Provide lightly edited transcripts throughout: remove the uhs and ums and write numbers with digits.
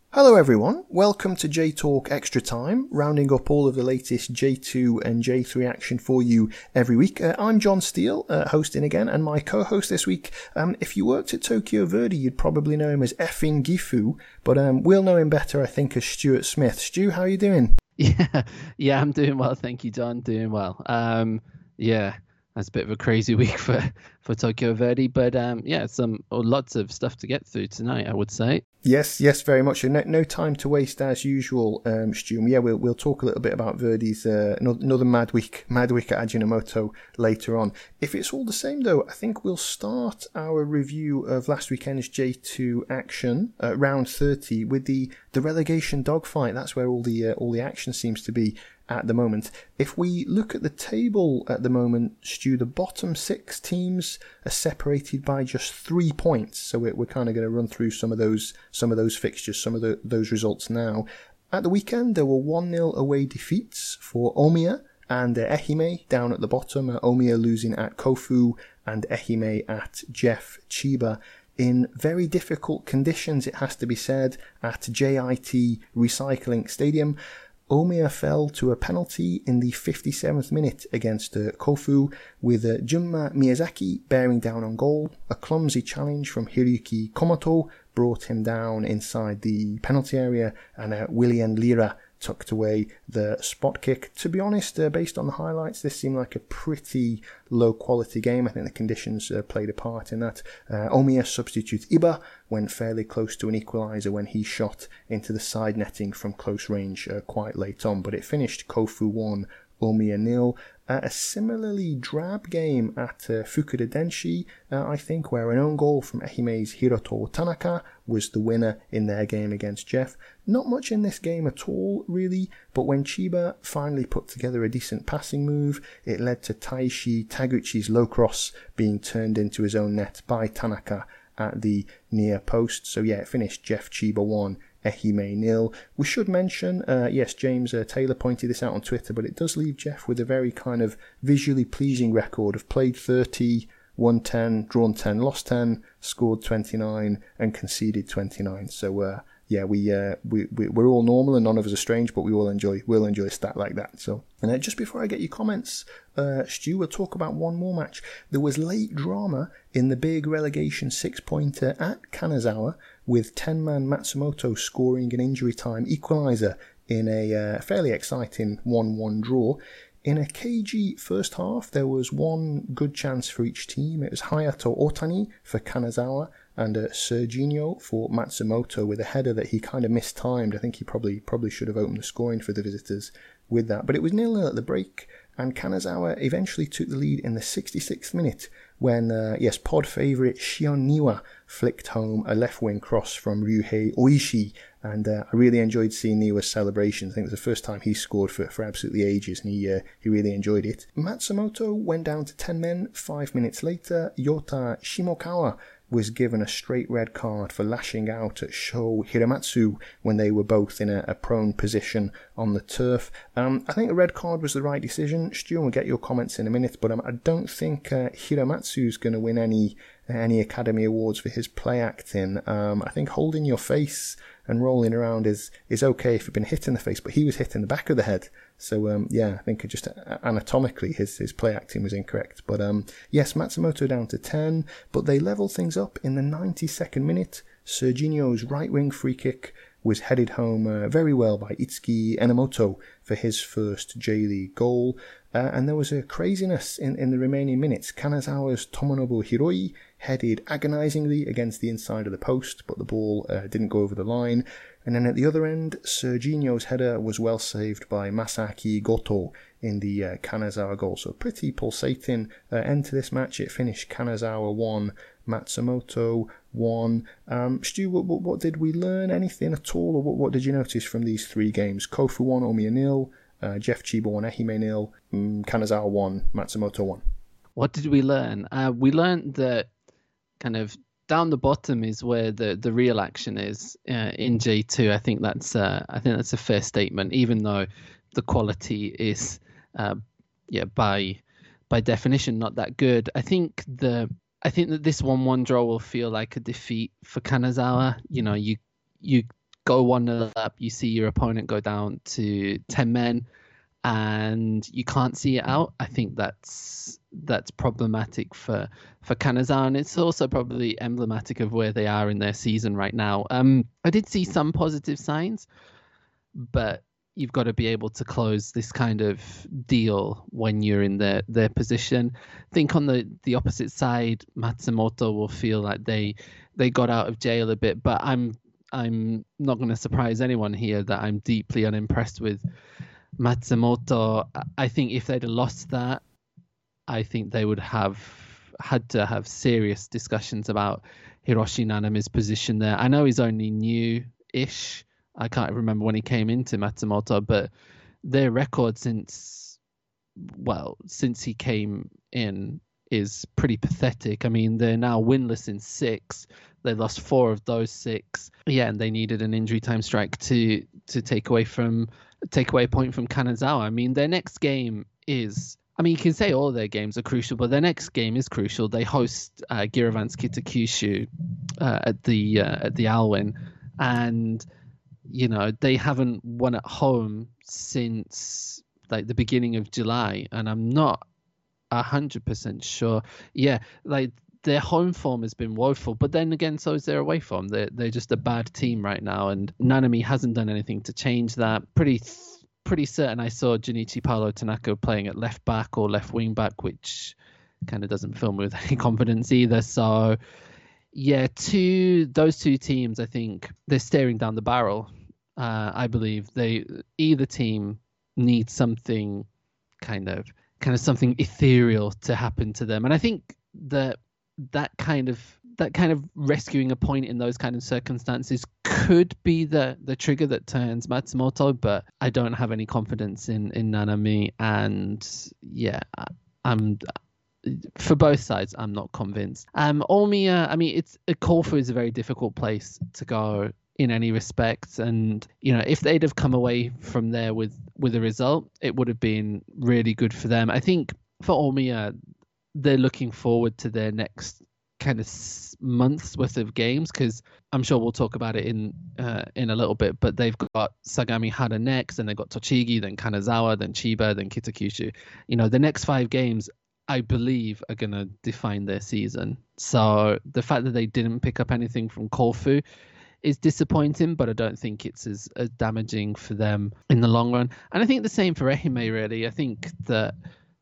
Hello everyone, welcome to J-Talk Extra Time, rounding up all of the latest J2 and J3 action for you every week. I'm John Steele, hosting again, and my co-host this week, if you worked at Tokyo Verdy, you'd probably know him as Effin Gifu, but we'll know him better, I think, as Stuart Smith. Stu, how are you doing? Yeah, I'm doing well, thank you, John, doing well. That's a bit of a crazy week for Tokyo Verdy, but lots of stuff to get through tonight, I would say. Yes, very much. No time to waste as usual, Stu. Yeah, we'll talk a little bit about Verdi's another mad week at Ajinomoto later on. If it's all the same though, I think we'll start our review of last weekend's J2 action round 30 with the relegation dogfight. That's where all the action seems to be at the moment. If we look at the table at the moment, Stu, the bottom 6 teams are separated by just 3 points. So we're kind of going to run through some of those fixtures, those results now. At the weekend, there were 1-0 away defeats for Omiya and Ehime down at the bottom. Omiya losing at Kofu and Ehime at Jeff Chiba. In very difficult conditions, it has to be said, at JIT Recycling Stadium. Omiya fell to a penalty in the 57th minute against Kofu, with Junma Miyazaki bearing down on goal. A clumsy challenge from Hiroyuki Komoto brought him down inside the penalty area, and Willian Lira tucked away the spot kick. To be honest, based on the highlights, this seemed like a pretty low quality game. I think the conditions played a part in that. Omiya substitute Iba went fairly close to an equaliser when he shot into the side netting from close range quite late on, but it finished Kofu 1, Omiya 0. A similarly drab game at Fukuda Denshi, I think, where an own goal from Ehime's Hiroto Tanaka was the winner in their game against Jeff. Not much in this game at all, really, but when Chiba finally put together a decent passing move, it led to Taishi Taguchi's low cross being turned into his own net by Tanaka at the near post. So yeah, it finished Jeff Chiba 1, Ehime 0. We should mention, yes, James Taylor pointed this out on Twitter, but it does leave Jeff with a very kind of visually pleasing record of played 30, won 10, drawn 10, lost 10, scored 29, and conceded 29. So we're all normal and none of us are strange, but we'll enjoy a stat like that. So, and just before I get your comments, Stu, we'll talk about one more match. There was late drama in the big relegation 6-pointer at Kanazawa, with 10-man Matsumoto scoring an injury time equaliser in a fairly exciting 1-1 draw. In a cagey first half, there was one good chance for each team. It was Hayato Otani for Kanazawa and Serginho for Matsumoto with a header that he kind of mistimed. I think he probably should have opened the scoring for the visitors with that. But it was 0-0 at the break, and Kanazawa eventually took the lead in the 66th minute when, pod favourite Shion Niwa flicked home a left-wing cross from Ryuhei Oishi, and I really enjoyed seeing Niwa's celebrations. I think it was the first time he scored for absolutely ages, and he really enjoyed it. Matsumoto went down to 10 men 5 minutes later. Yota Shimokawa was given a straight red card for lashing out at Sho Hiramatsu when they were both in a prone position on the turf. I think a red card was the right decision. Stu, we'll get your comments in a minute, but I don't think Hiramatsu's going to win any Academy Awards for his play acting. I think holding your face and rolling around is okay if you've been hit in the face, but he was hit in the back of the head. So, I think just anatomically his play acting was incorrect. But, yes, Matsumoto down to 10, but they levelled things up in the 92nd minute. Serginho's right-wing free kick was headed home very well by Itsuki Enomoto for his first J-League goal. And there was a craziness in the remaining minutes. Kanazawa's Tomonobu Hiroi headed agonisingly against the inside of the post, but the ball didn't go over the line. And then at the other end, Serginho's header was well saved by Masaki Goto in the Kanazawa goal. So pretty pulsating end to this match. It finished Kanazawa 1, Matsumoto 1. Stu, what did we learn? Anything at all? Or what did you notice from these 3 games? Kofu 1, Omiya 0, Jeff Chiba 1, Ehime 0, Kanazawa 1, Matsumoto 1. What did we learn? We learned that kind of down the bottom is where the real action is in J2. I think that's a fair statement, even though the quality is by definition not that good. I think that this 1-1 draw will feel like a defeat for Kanazawa. You go 1-0 up, you see your opponent go down to 10 men, and you can't see it out. I think that's problematic for Kanazawa, and it's also probably emblematic of where they are in their season right now. I did see some positive signs, but you've got to be able to close this kind of deal when you're in their position. I think on the opposite side, Matsumoto will feel like they got out of jail a bit, but I'm not going to surprise anyone here that I'm deeply unimpressed with Matsumoto. I think if they'd have lost that, I think they would have had to have serious discussions about Hiroshi Nanami's position there. I know he's only new-ish. I can't remember when he came into Matsumoto, but their record since he came in is pretty pathetic. I mean, they're now winless in 6. They lost 4 of those 6. Yeah, and they needed an injury time strike to take away a point from Kanazawa. I mean, their next game is, I mean, you can say all their games are crucial, but their next game is crucial. They host Giravan's Kitakyushu at the Alwyn, and you know, they haven't won at home since like the beginning of July, and I'm not 100% sure. Yeah, like their home form has been woeful, but then again, so is their away form. They're just a bad team right now, and Nanami hasn't done anything to change that. Pretty certain I saw Junichi Paolo Tanaka playing at left back or left wing back, which kind of doesn't fill me with any confidence either. So yeah, those two teams, I think they're staring down the barrel. I believe either team needs something kind of something ethereal to happen to them, and I think that kind of rescuing a point in those kind of circumstances could be the trigger that turns Matsumoto, but I don't have any confidence in Nanami, and yeah, I'm for both sides. I'm not convinced. Omiya, I mean, Kofu is a very difficult place to go in any respect, and you know, if they'd have come away from there with a result, it would have been really good for them. I think for Omiya, they're looking forward to their next kind of month's worth of games, because I'm sure we'll talk about it in a little bit, but they've got Sagami Hara next, and they've got Tochigi, then Kanazawa, then Chiba, then Kitakyushu. You know, the next 5 games, I believe, are going to define their season. So the fact that they didn't pick up anything from Kofu is disappointing, but I don't think it's as damaging for them in the long run. And I think the same for Ehime, really. I think that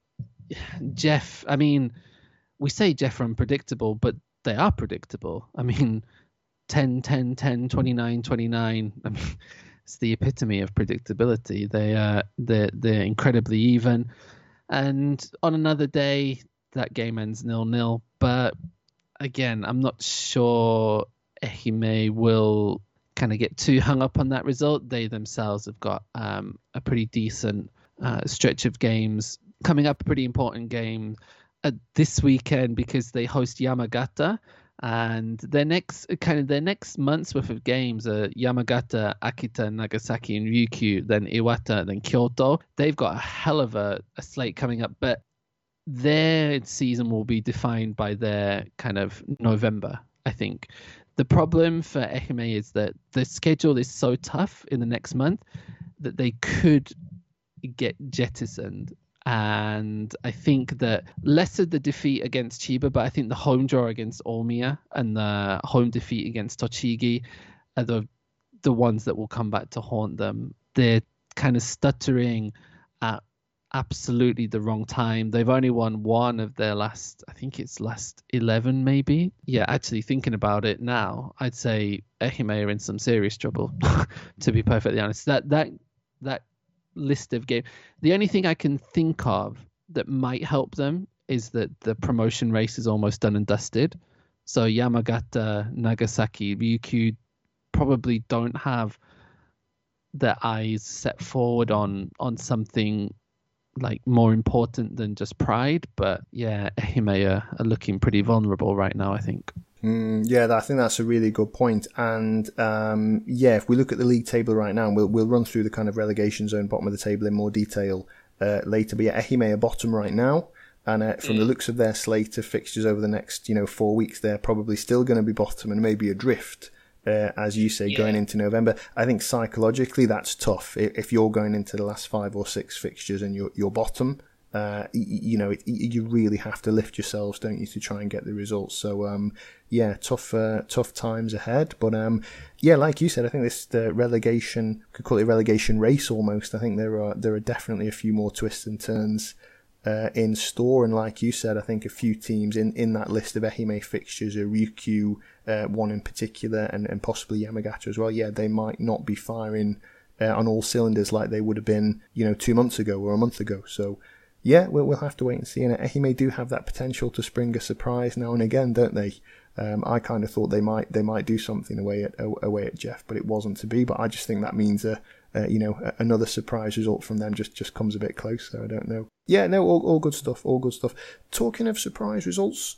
Jeff, I mean, we say Jeff are unpredictable, but they are predictable. I mean, 10, 10, 10, 29, 29. I mean, it's the epitome of predictability. They're incredibly even. And on another day, that game ends 0-0. But again, I'm not sure Ehime will kind of get too hung up on that result. They themselves have got a pretty decent stretch of games coming up, a pretty important game this weekend, because they host Yamagata, and their next month's worth of games are Yamagata, Akita, Nagasaki, and Ryukyu, then Iwata, then Kyoto. They've got a hell of a slate coming up, but their season will be defined by their kind of November, I think. The problem for Ehime is that the schedule is so tough in the next month that they could get jettisoned. And I think that less of the defeat against Chiba, but I think the home draw against Omiya and the home defeat against Tochigi are the ones that will come back to haunt them. They're kind of stuttering at absolutely the wrong time. They've only won one of their last 11 maybe. Yeah, actually thinking about it now, I'd say Ehime are in some serious trouble, to be perfectly honest. That list of games, the only thing I can think of that might help them is that the promotion race is almost done and dusted. So Yamagata, Nagasaki, Ryukyu probably don't have their eyes set forward on something like more important than just pride. But yeah, Ehime are looking pretty vulnerable right now, I think. Yeah, I think that's a really good point. And yeah, if we look at the league table right now, we'll run through the kind of relegation zone, bottom of the table in more detail later. But yeah, Ehime are bottom right now, and from the looks of their slate of fixtures over the next 4 weeks, they're probably still going to be bottom and maybe adrift as you say, going into November. I think psychologically that's tough. If you're going into the last 5 or 6 fixtures and you're bottom, you really have to lift yourselves, don't you, to try and get the results. So, tough times ahead. But like you said, I think the relegation, could call it a relegation race almost. I think there are definitely a few more twists and turns in store, and like you said, I think a few teams in that list of Ehime fixtures, Ryukyu, one in particular, and possibly Yamagata as well. Yeah, they might not be firing on all cylinders like they would have been, 2 months ago or a month ago. So, yeah, we'll have to wait and see. And Ehime do have that potential to spring a surprise now and again, don't they? I kind of thought they might do something away at Jeff, but it wasn't to be. But I just think that means another surprise result from them just comes a bit closer. I don't know. Yeah, no, all good stuff. All good stuff. Talking of surprise results,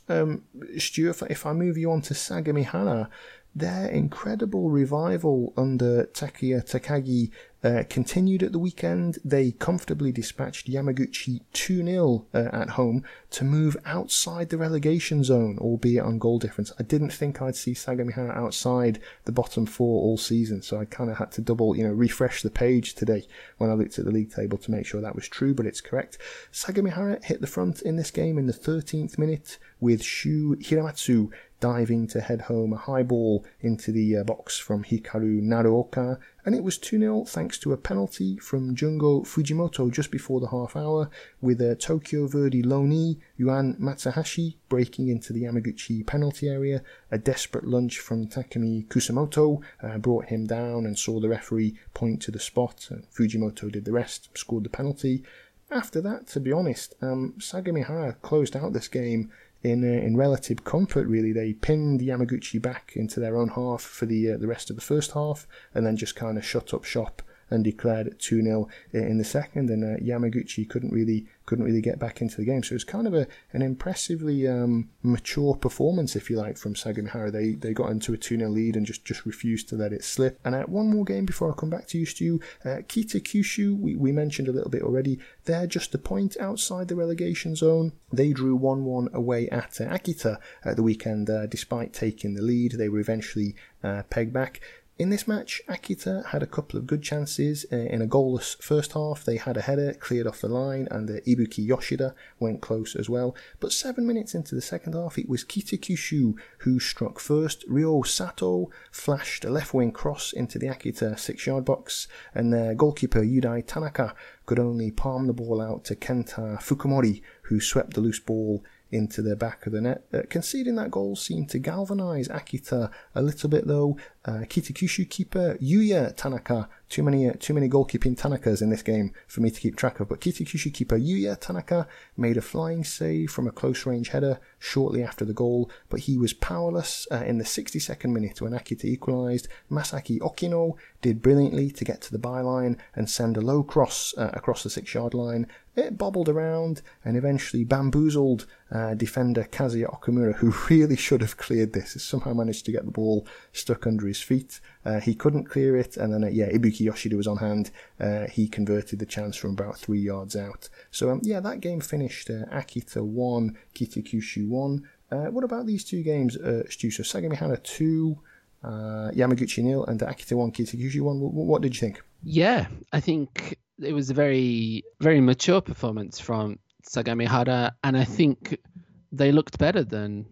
Stu, if I move you on to Sagamihara, their incredible revival under Takuya Takagi continued at the weekend. They comfortably dispatched Yamaguchi 2-0 at home to move outside the relegation zone, albeit on goal difference. I didn't think I'd see Sagamihara outside the bottom 4 all season, so I kind of had to double, refresh the page today when I looked at the league table to make sure that was true, but it's correct. Sagamihara hit the front in this game in the 13th minute with Shu Hiramatsu diving to head home a high ball into the box from Hikaru Naruoka, and it was 2-0 thanks to a penalty from Jungo Fujimoto just before the half hour, with a Tokyo Verdy loanee Yuan Matsuhashi breaking into the Yamaguchi penalty area. A desperate lunge from Takumi Kusamoto brought him down and saw the referee point to the spot. Fujimoto did the rest, scored the penalty. After that, to be honest, Sagamihara closed out this game in relative comfort, really. They pinned Yamaguchi back into their own half for the rest of the first half, and then just kind of shut up shop and declared it 2-0 in the second, and Yamaguchi couldn't really get back into the game. So it was kind of an impressively mature performance, if you like, from Sagamihara. They got into a 2-0 lead and just refused to let it slip. And one more game before I come back to you, Stu. Kitakyushu, we mentioned a little bit already. They're just a point outside the relegation zone. They drew 1-1 away at Akita at the weekend. Despite taking the lead, they were eventually pegged back. In this match, Akita had a couple of good chances in a goalless first half. They had a header cleared off the line, and Ibuki Yoshida went close as well. But 7 minutes into the second half, it was Kitakyushu who struck first. Ryo Sato flashed a left-wing cross into the Akita 6-yard box, and their goalkeeper Yudai Tanaka could only palm the ball out to Kenta Fukumori, who swept the loose ball into the back of the net. Conceding that goal seemed to galvanise Akita a little bit, though. Kitakyushu keeper Yuya Tanaka, too many goalkeeping Tanakas in this game for me to keep track of, but Kitakyushu keeper Yuya Tanaka made a flying save from a close range header shortly after the goal, but he was powerless in the 62nd minute when Akita equalised. Masaki Okino did brilliantly to get to the byline and send a low cross across the 6-yard line. It bobbled around and eventually bamboozled defender Kazuya Okamura, who really should have cleared this. Somehow managed to get the ball stuck under his feet. He couldn't clear it, and then Ibuki Yoshida was on hand. He converted the chance from about 3 yards out. So that game finished Akita 1, Kitakyushu 1. What about these two games, Stu? So Sagamihara 2, Yamaguchi 0, and Akita 1, Kitakyushu 1. What did you think? Yeah, I think it was a very, very mature performance from Sagamihara, and I think they looked better than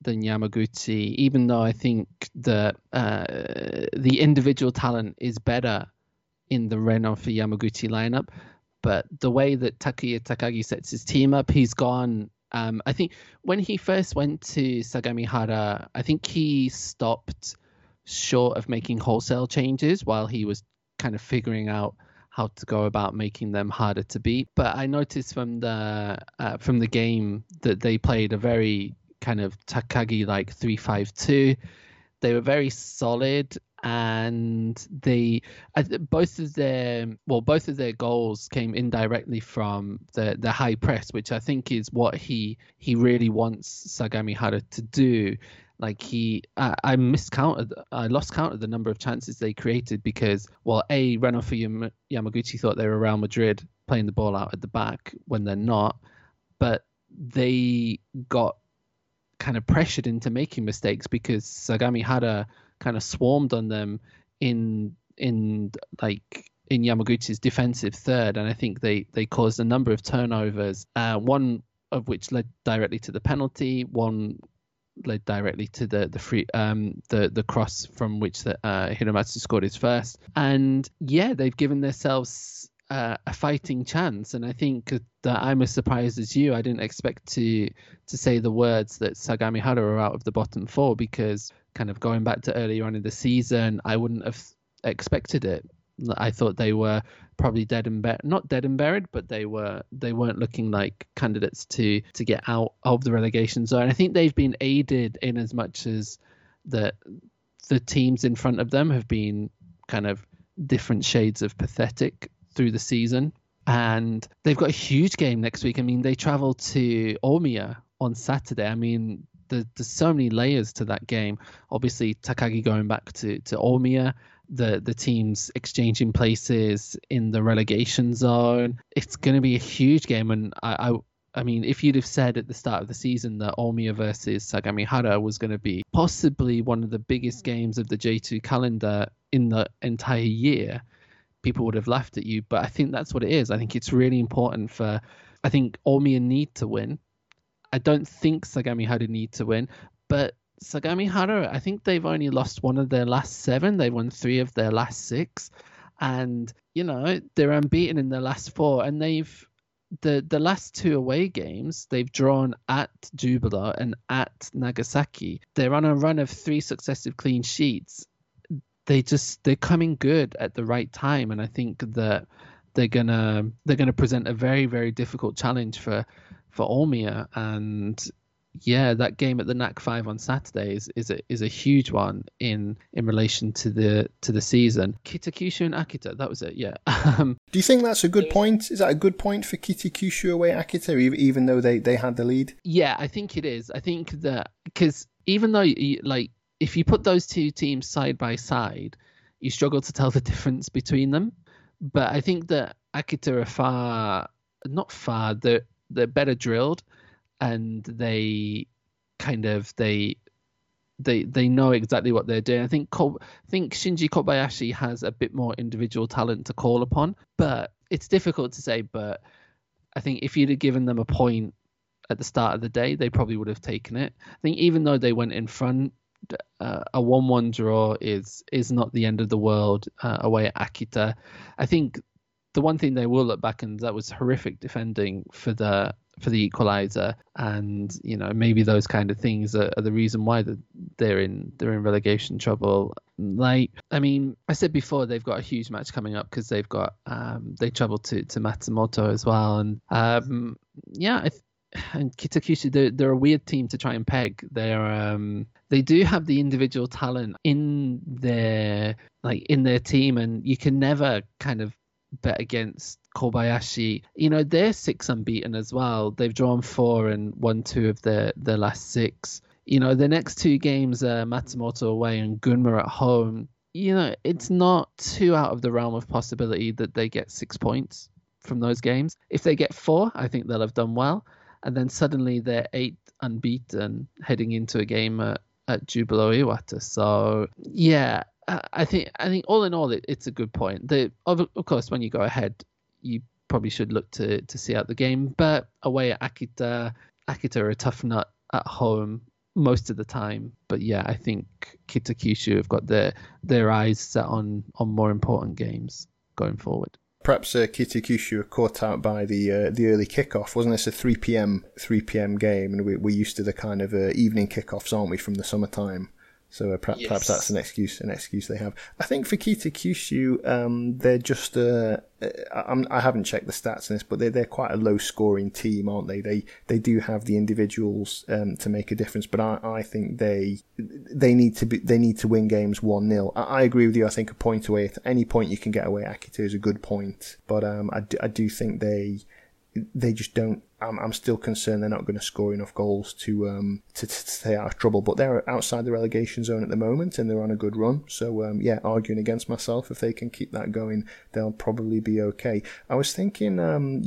Yamaguchi, even though I think the individual talent is better in the Renault for Yamaguchi lineup. But the way that Takuya Takagi sets his team up, he's gone. I think when he first went to Sagamihara, I think he stopped short of making wholesale changes while he was kind of figuring out how to go about making them harder to beat. But I noticed from the game that they played a very kind of Takagi-like 3-5-2. They were very solid, and both of their goals came indirectly from the high press, which I think is what he really wants Sagamihara to do. Like I lost count of the number of chances they created because, Renault for Yamaguchi thought they were Real Madrid playing the ball out at the back when they're not, but they got kind of pressured into making mistakes because Sagamihara kind of swarmed on them in Yamaguchi's defensive third, and I think they caused a number of turnovers. One of which led directly to the penalty. One led directly to the free the cross from which Hiromatsu scored his first. And yeah, they've given themselves a fighting chance. And I think that I'm as surprised as you. I didn't expect to say the words that Sagamihara are out of the bottom four, because kind of going back to earlier on in the season, I wouldn't have expected it. I thought they were probably not dead and buried, but they weren't looking like candidates to get out of the relegation zone. I think they've been aided in as much as the teams in front of them have been kind of different shades of pathetic through the season. And they've got a huge game next week. I mean, they travel to Omiya on Saturday. I mean, there's so many layers to that game. Obviously, Takagi going back to Omiya, the teams exchanging places in the relegation zone. It's going to be a huge game. And I mean, if you'd have said at the start of the season that Omiya versus Sagamihara was going to be possibly one of the biggest games of the J2 calendar in the entire year, people would have laughed at you. But I think that's what it is. I think it's really important I think Omiya need to win. I don't think Sagamihara need to win, but Sagamihara, I think they've only lost one of their last 7. They won 3 of their last 6. And, they're unbeaten in their last 4. And they've, the last 2 away games, they've drawn at Jubilo and at Nagasaki. They're on a run of 3 successive clean sheets. They're coming good at the right time. And I think that they're gonna present a very, very difficult challenge for Omiya. And yeah, that game at the NAC 5 on Saturday is a huge one in relation to the season. Kitakyushu and Akita, that was it. Yeah. Do you think that's a good point? Is that a good point for Kitakyushu away at Akita, even though they had the lead? Yeah, I think it is. I think that because even though if you put those 2 teams side by side, you struggle to tell the difference between them. But I think that Akita are they're better drilled. And they know exactly what they're doing. I think Shinji Kobayashi has a bit more individual talent to call upon, but it's difficult to say. But I think if you'd have given them a point at the start of the day, they probably would have taken it. I think even though they went in front, a 1-1 draw is not the end of the world away at Akita. I think the one thing they will look back and that was horrific defending for the equalizer, and maybe those kind of things are the reason why they're in relegation trouble. I mean, I said before they've got a huge match coming up because they've got they travel to Matsumoto as well, and and Kitakyushu, they're a weird team to try and peg. They do have the individual talent in their team, and you can never kind of bet against Kobayashi. They're 6 unbeaten as well. They've drawn 4 and won 2 of their last 6. The next 2 games are Matsumoto away and Gunma at home. It's not too out of the realm of possibility that they get 6 points from those games. If they get 4, I think they'll have done well. And then suddenly they're 8 unbeaten heading into a game at Jubilo Iwata. So yeah, I think all in all, it's a good point. Of course, when you go ahead, you probably should look to see out the game. But away at Akita are a tough nut at home most of the time. But yeah, I think Kitakyushu have got their eyes set on more important games going forward. Perhaps Kitakyushu were caught out by the early kickoff. Wasn't this a 3 p.m. game? And we're used to the kind of evening kickoffs, aren't we, from the summertime? So perhaps that's an excuse they have. I think for Kitakyushu, they're just I haven't checked the stats on this, but they're quite a low scoring team, aren't they? They do have the individuals to make a difference, but I think they need to win games 1-0. I agree with you. I think a point away at any point you can get away at Akita is a good point, but I do think they they just don't. I'm still concerned they're not going to score enough goals to stay out of trouble. But they're outside the relegation zone at the moment, and they're on a good run. So arguing against myself, if they can keep that going, they'll probably be okay. I was thinking,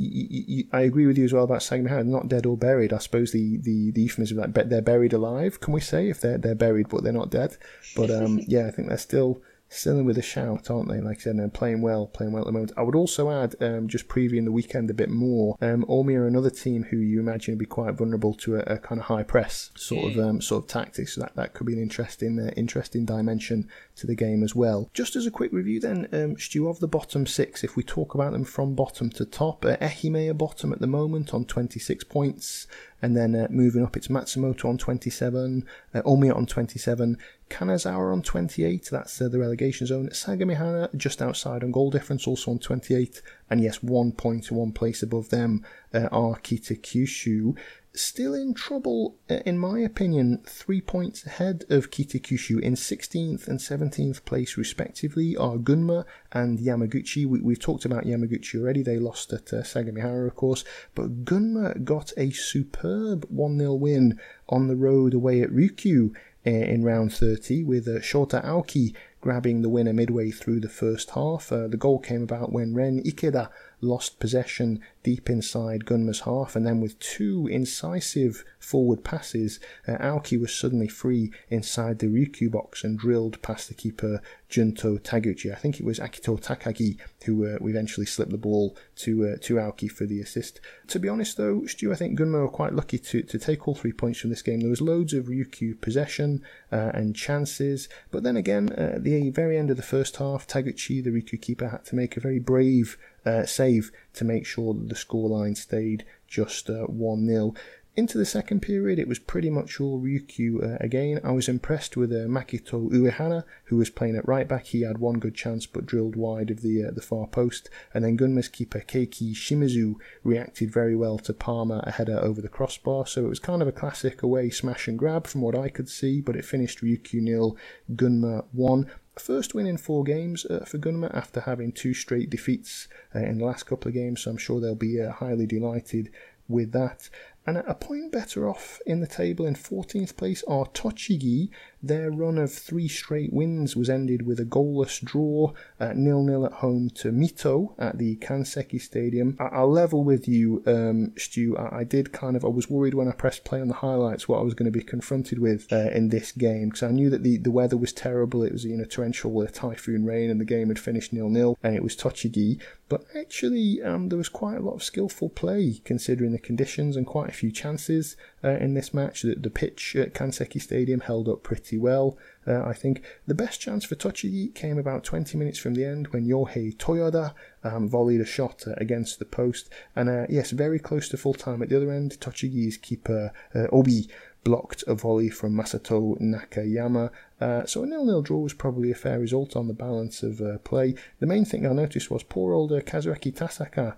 I agree with you as well about Sagami, not dead or buried. I suppose the euphemism of that, they're buried alive. Can we say if they're buried but they're not dead? But I think they're still in with a shout, aren't they? Like I said, and playing well at the moment. I would also add, just previewing the weekend a bit more, Ormi are another team who you imagine would be quite vulnerable to a kind of high press sort of tactics. So that could be an interesting dimension to the game as well. Just as a quick review then, Stu, of the bottom six, if we talk about them from bottom to top, Ehime are bottom at the moment on 26 points. And then moving up, it's Matsumoto on 27, Omiya on 27, Kanazawa on 28, that's the relegation zone, Sagamihara just outside on goal difference, also on 28, and yes, 1 point, one place above them are Kitakyushu. Still in trouble, in my opinion, 3 points ahead of Kitakyushu in 16th and 17th place respectively are Gunma and Yamaguchi. We've talked about Yamaguchi already, they lost at Sagamihara of course, but Gunma got a superb 1-0 win on the road away at Ryukyu in round 30 with Shota Aoki grabbing the winner midway through the first half. The goal came about when Ren Ikeda lost possession deep inside Gunma's half, and then with two incisive forward passes, Aoki was suddenly free inside the Ryukyu box and drilled past the keeper Junto Taguchi. I think it was Akito Takagi who eventually slipped the ball to Aoki for the assist. To be honest though, Stu, I think Gunma were quite lucky to take all 3 points from this game. There was loads of Ryukyu possession and chances, but then again, at the very end of the first half, Taguchi, the Ryukyu keeper, had to make a very brave save to make sure that the scoreline stayed just 1-0. Into the second period, it was pretty much all Ryukyu again. I was impressed with Makito Uehara, who was playing at right back. He had one good chance but drilled wide of the far post. And then Gunma's keeper Keiki Shimizu reacted very well to Parma, a header over the crossbar. So it was kind of a classic away smash and grab from what I could see, but it finished Ryukyu 0, Gunma 1. First win in 4 games for Gunma after having 2 straight defeats in the last couple of games, so I'm sure they'll be highly delighted with that. And a point better off in the table in 14th place are Tochigi. Their run of 3 straight wins was ended with a goalless draw at 0-0 at home to Mito at the Kanseki Stadium. I'll level with you, Stu. I was worried when I pressed play on the highlights what I was going to be confronted with in this game, because I knew that the weather was terrible. It was torrential typhoon rain and the game had finished 0-0 and it was Tochigi. But actually, there was quite a lot of skillful play considering the conditions and quite a few chances in this match. The pitch at Kanseki Stadium held up pretty well. I think the best chance for Tochigi came about 20 minutes from the end when Yohei Toyoda volleyed a shot against the post. And yes, very close to full time at the other end, Tochigi's keeper Obi blocked a volley from Masato Nakayama. So a 0-0 draw was probably a fair result on the balance of play. The main thing I noticed was poor old Kazuaki Tasaka,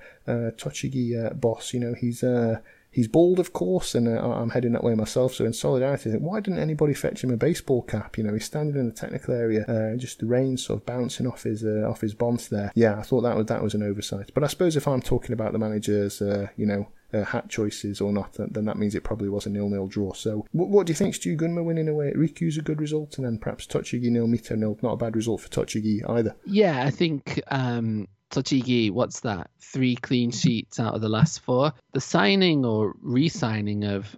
Tochigi boss. He's bald, of course, and I'm heading that way myself, so in solidarity, I think, why didn't anybody fetch him a baseball cap? He's standing in the technical area, just the rain sort of bouncing off his bonds there. Yeah, I thought that was an oversight. But I suppose if I'm talking about the manager's, hat choices or not, then that means it probably was a 0-0 draw. So what do you think, Stu? Gunma winning away at Ryukyu's a good result, and then perhaps Tochigi 0, Mito 0, not a bad result for Tochigi either. Yeah, I think Tochigi, what's that? 3 clean sheets out of the last 4. The signing or re-signing of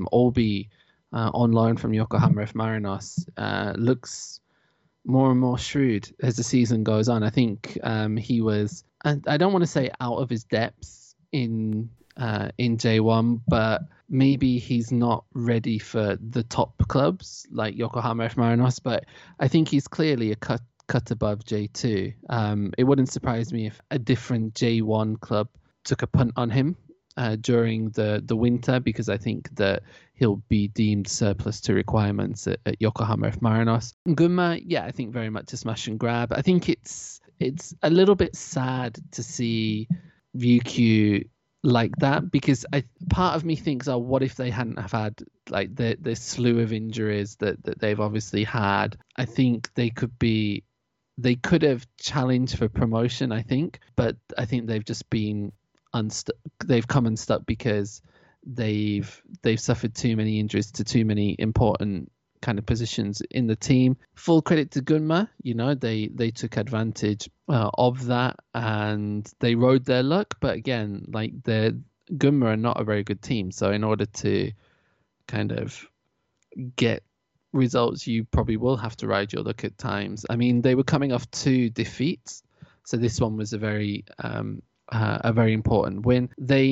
Obi on loan from Yokohama F. Marinos looks more and more shrewd as the season goes on. I think he was, I don't want to say out of his depth in J1, but maybe he's not ready for the top clubs like Yokohama F. Marinos, but I think he's clearly a cut above J2. It wouldn't surprise me if a different J1 club took a punt on him during the winter, because I think that he'll be deemed surplus to requirements at Yokohama F. Marinos. Gunma, yeah, I think very much a smash and grab. I think it's a little bit sad to see Ryukyu like that, because part of me thinks, what if they hadn't have had like the slew of injuries that they've obviously had? I think they could have challenged for promotion, I think, but I think they've just been they've come unstuck because they've suffered too many injuries to too many important kind of positions in the team. Full credit to Gunma, they took advantage of that and they rode their luck. But again, like Gunma are not a very good team, so in order to kind of get results, you probably will have to ride your luck at times. I mean, they were coming off 2 defeats, so this one was a very important win.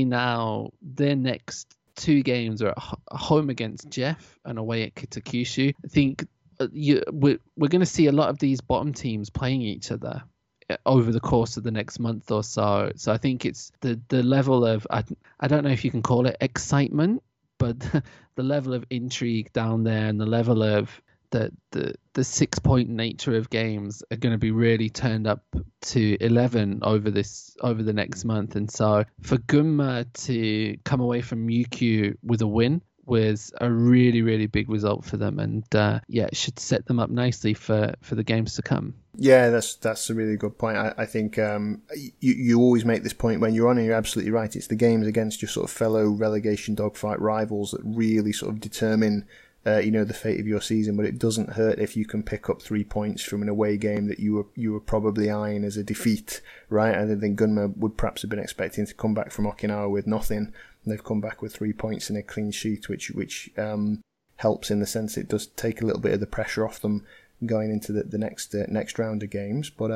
Their next 2 games are at home against Jeff and away at Kitakyushu. I think we're going to see a lot of these bottom teams playing each other over the course of the next month or so. So I think it's the level of, I don't know if you can call it excitement, but the level of intrigue down there and the level of the 6-point nature of games are going to be really turned up to 11 over the next month. And so for Gunma to come away from Mukyu with a win was a really, really big result for them, and it should set them up nicely for the games to come. Yeah, that's a really good point. I think you always make this point when you're on, and you're absolutely right. It's the games against your sort of fellow relegation dogfight rivals that really sort of determine the fate of your season. But it doesn't hurt if you can pick up 3 points from an away game that you were probably eyeing as a defeat, right? I think Gunma would perhaps have been expecting to come back from Okinawa with nothing. And they've come back with 3 points and a clean sheet, which helps in the sense it does take a little bit of the pressure off them going into the next round of games. But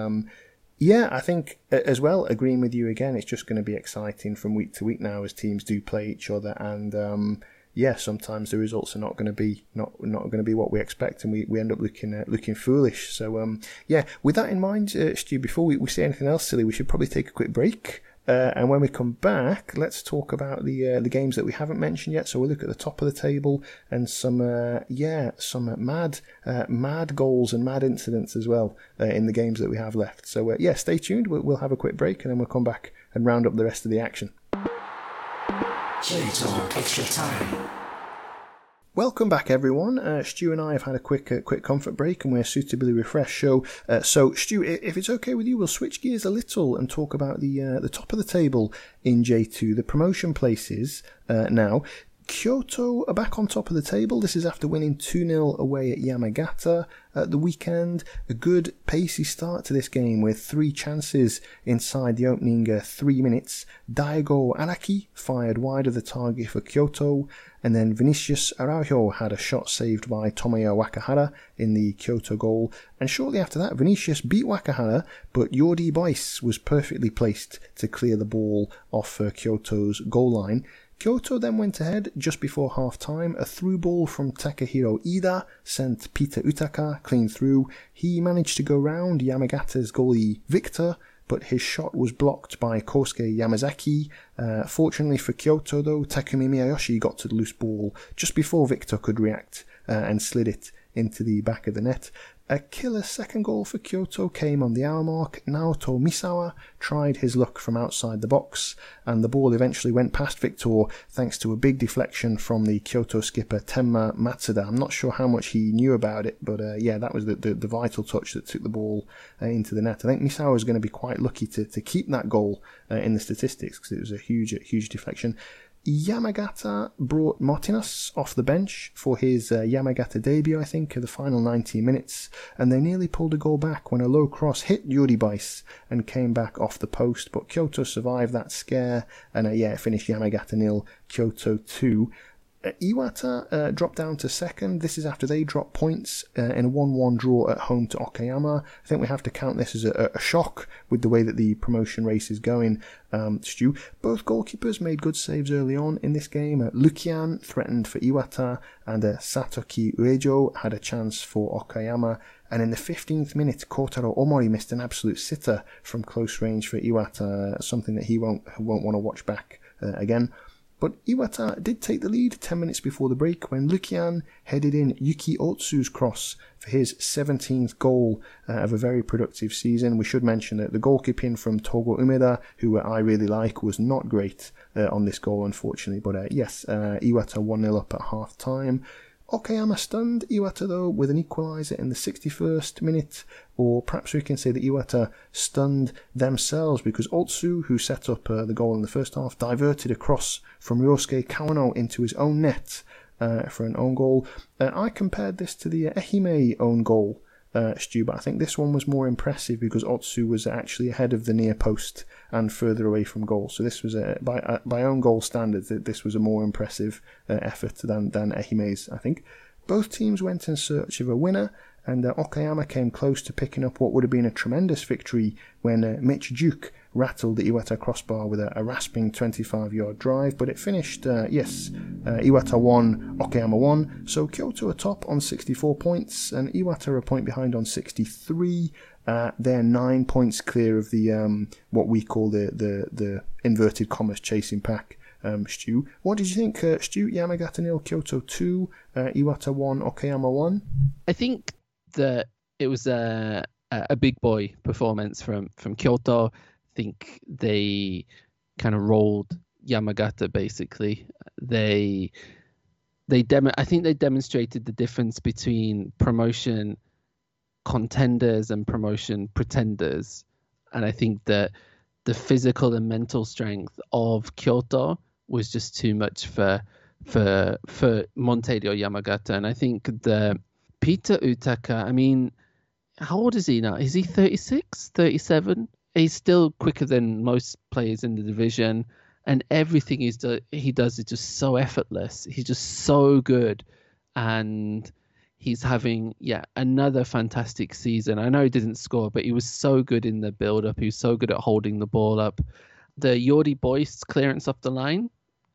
I think as well, agreeing with you again, it's just going to be exciting from week to week now as teams do play each other, and sometimes the results are not going to be what we expect, and we end up looking foolish. So with that in mind, Stu, before we say anything else silly, we should probably take a quick break. And when we come back, let's talk about the games that we haven't mentioned yet. So we'll look at the top of the table and some mad goals and mad incidents as well in the games that we have left. So stay tuned. We'll have a quick break and then we'll come back and round up the rest of the action. J-Talk Extra Time. Welcome back, everyone. Stu and I have had a quick comfort break, and we're suitably refreshed. So Stu, if it's okay with you, we'll switch gears a little and talk about the top of the table in J2, the promotion places now. Kyoto are back on top of the table. This is after winning 2-0 away at Yamagata at the weekend. A good pacey start to this game with 3 chances inside the opening 3 minutes. Daigo Araki fired wide of the target for Kyoto, and then Vinicius Araujo had a shot saved by Tomoya Wakahara in the Kyoto goal. And shortly after that, Vinicius beat Wakahara, but Jordi Boyce was perfectly placed to clear the ball off Kyoto's goal line. Kyoto then went ahead just before half-time. A through ball from Takahiro Ida sent Peter Utaka clean through. He managed to go round Yamagata's goalie Victor, but his shot was blocked by Kosuke Yamazaki. Fortunately for Kyoto, though, Takumi Miyayoshi got to the loose ball just before Victor could react and slid it into the back of the net. A killer second goal for Kyoto came on the hour mark. Naoto Misawa tried his luck from outside the box, and the ball eventually went past Victor thanks to a big deflection from the Kyoto skipper Tenma Matsuda. I'm not sure how much he knew about it, but that was the vital touch that took the ball into the net. I think Misawa was going to be quite lucky to keep that goal in the statistics because it was a huge deflection. Yamagata brought Martinez off the bench for his Yamagata debut, I think, of the final 90 minutes, and they nearly pulled a goal back when a low cross hit Yuri Bice and came back off the post, but Kyoto survived that scare, and it finished Yamagata 0, Kyoto 2. Iwata dropped down to second. This is after they dropped points in a 1-1 draw at home to Okayama. I think we have to count this as a shock with the way that the promotion race is going. Stu, both goalkeepers made good saves early on in this game. Lukian threatened for Iwata, and Satoki Uejo had a chance for Okayama. And in the 15th minute, Kotaro Omori missed an absolute sitter from close range for Iwata, something that he won't want to watch back again. But Iwata did take the lead 10 minutes before the break when Lukian headed in Yuki Otsu's cross for his 17th goal of a very productive season. We should mention that the goalkeeping from Togo Umeda, who I really like, was not great on this goal, unfortunately. But Iwata 1-0 up at half-time. Okayama stunned Iwata though with an equaliser in the 61st minute, or perhaps we can say that Iwata stunned themselves because Otsu, who set up the goal in the first half, diverted a cross from Ryosuke Kawano into his own net for an own goal. I compared this to the Ehime own goal, Stu, but I think this one was more impressive because Otsu was actually ahead of the near post and further away from goal. So this was, by own goal standards, this was a more impressive effort than Ehime's, I think. Both teams went in search of a winner, and Okayama came close to picking up what would have been a tremendous victory when Mitch Duke rattled the Iwata crossbar with a rasping 25-yard drive, but it finished, Iwata 1, Okayama 1, so Kyoto are top on 64 points, and Iwata are a point behind on 63. They're 9 points clear of the what we call the inverted commas chasing pack. Stu, what did you think, Stu? Yamagata 0, Kyoto 2, Iwata 1, Okayama 1? I think that it was a big boy performance from Kyoto. I think they kind of rolled Yamagata basically. I think they demonstrated the difference between promotion contenders and promotion pretenders, and I think that the physical and mental strength of Kyoto was just too much for Montedio Yamagata. And I think the Peter Utaka, I mean, how old is he now? Is he 36, 37? He's still quicker than most players in the division, and everything he does is just so effortless. He's just so good, and he's having another fantastic season. I know he didn't score, but he was so good in the build-up. He was so good at holding the ball up. The Jordi Boyce clearance off the line,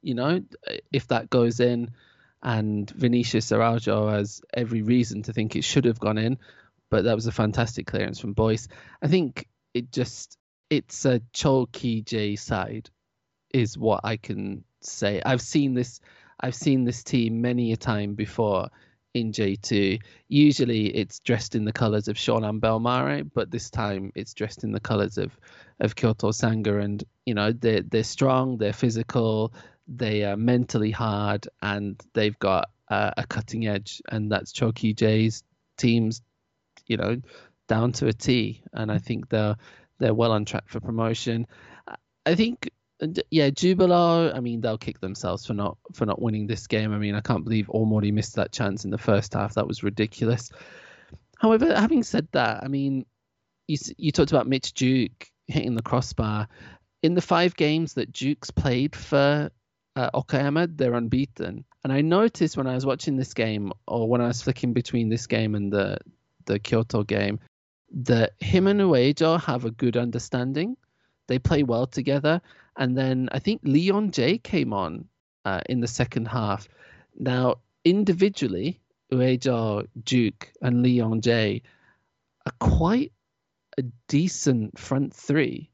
if that goes in, and Vinicius Araujo has every reason to think it should have gone in, but that was a fantastic clearance from Boyce. I think it's a Cho Ki-J side is what I can say. I've seen this team many a time before in J2. Usually it's dressed in the colours of Shonan Bellmare, but this time it's dressed in the colours of Kyoto Sanga, and they're strong, they're physical, they are mentally hard, and they've got a cutting edge, and that's Cho Ki-J's teams, down to a T, and I think they're well on track for promotion. I think, Jubilo, I mean, they'll kick themselves for not winning this game. I mean, I can't believe Omori missed that chance in the first half. That was ridiculous. However, having said that, I mean, you talked about Mitch Duke hitting the crossbar. In the 5 games that Duke's played for Okayama, they're unbeaten. And I noticed when I was watching this game, or when I was flicking between this game and the Kyoto game, that him and Uejo have a good understanding. They play well together. And then I think Leon J came on in the second half. Now, individually, Uejo, Duke, and Leon J are quite a decent front three,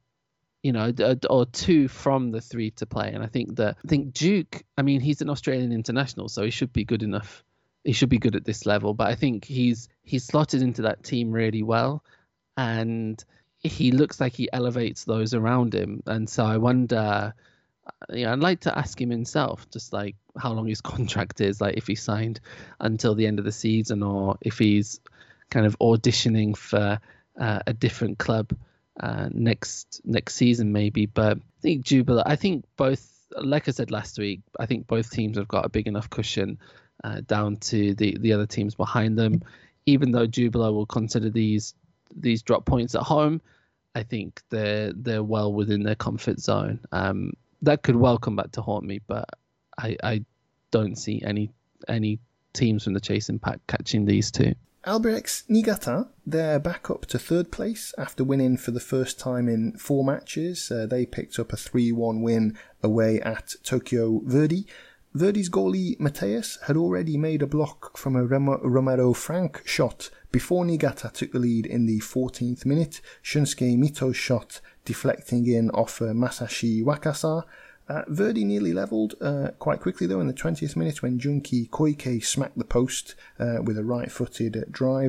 or 2 from the 3 to play. And I think Duke, I mean, he's an Australian international, so he should be good enough. He should be good at this level. But I think he's slotted into that team really well, and he looks like he elevates those around him. And so I wonder, I'd like to ask him himself, just like how long his contract is, like if he signed until the end of the season, or if he's kind of auditioning for a different club next season maybe. But I think both, like I said last week, I think both teams have got a big enough cushion down to the other teams behind them. Even though Jubilo will consider these drop points at home, I think they're well within their comfort zone. That could well come back to haunt me, but I don't see any teams from the chasing pack catching these two. Albirex Niigata, they're back up to 3rd place after winning for the first time in 4 matches. They picked up a 3-1 win away at Tokyo Verdy. Verdy's goalie Mateus had already made a block from a Romero Frank shot before Niigata took the lead in the 14th minute. Shunsuke Mito's shot deflecting in off Masashi Wakasa. Verdy nearly levelled quite quickly though in the 20th minute when Junki Koike smacked the post with a right-footed drive.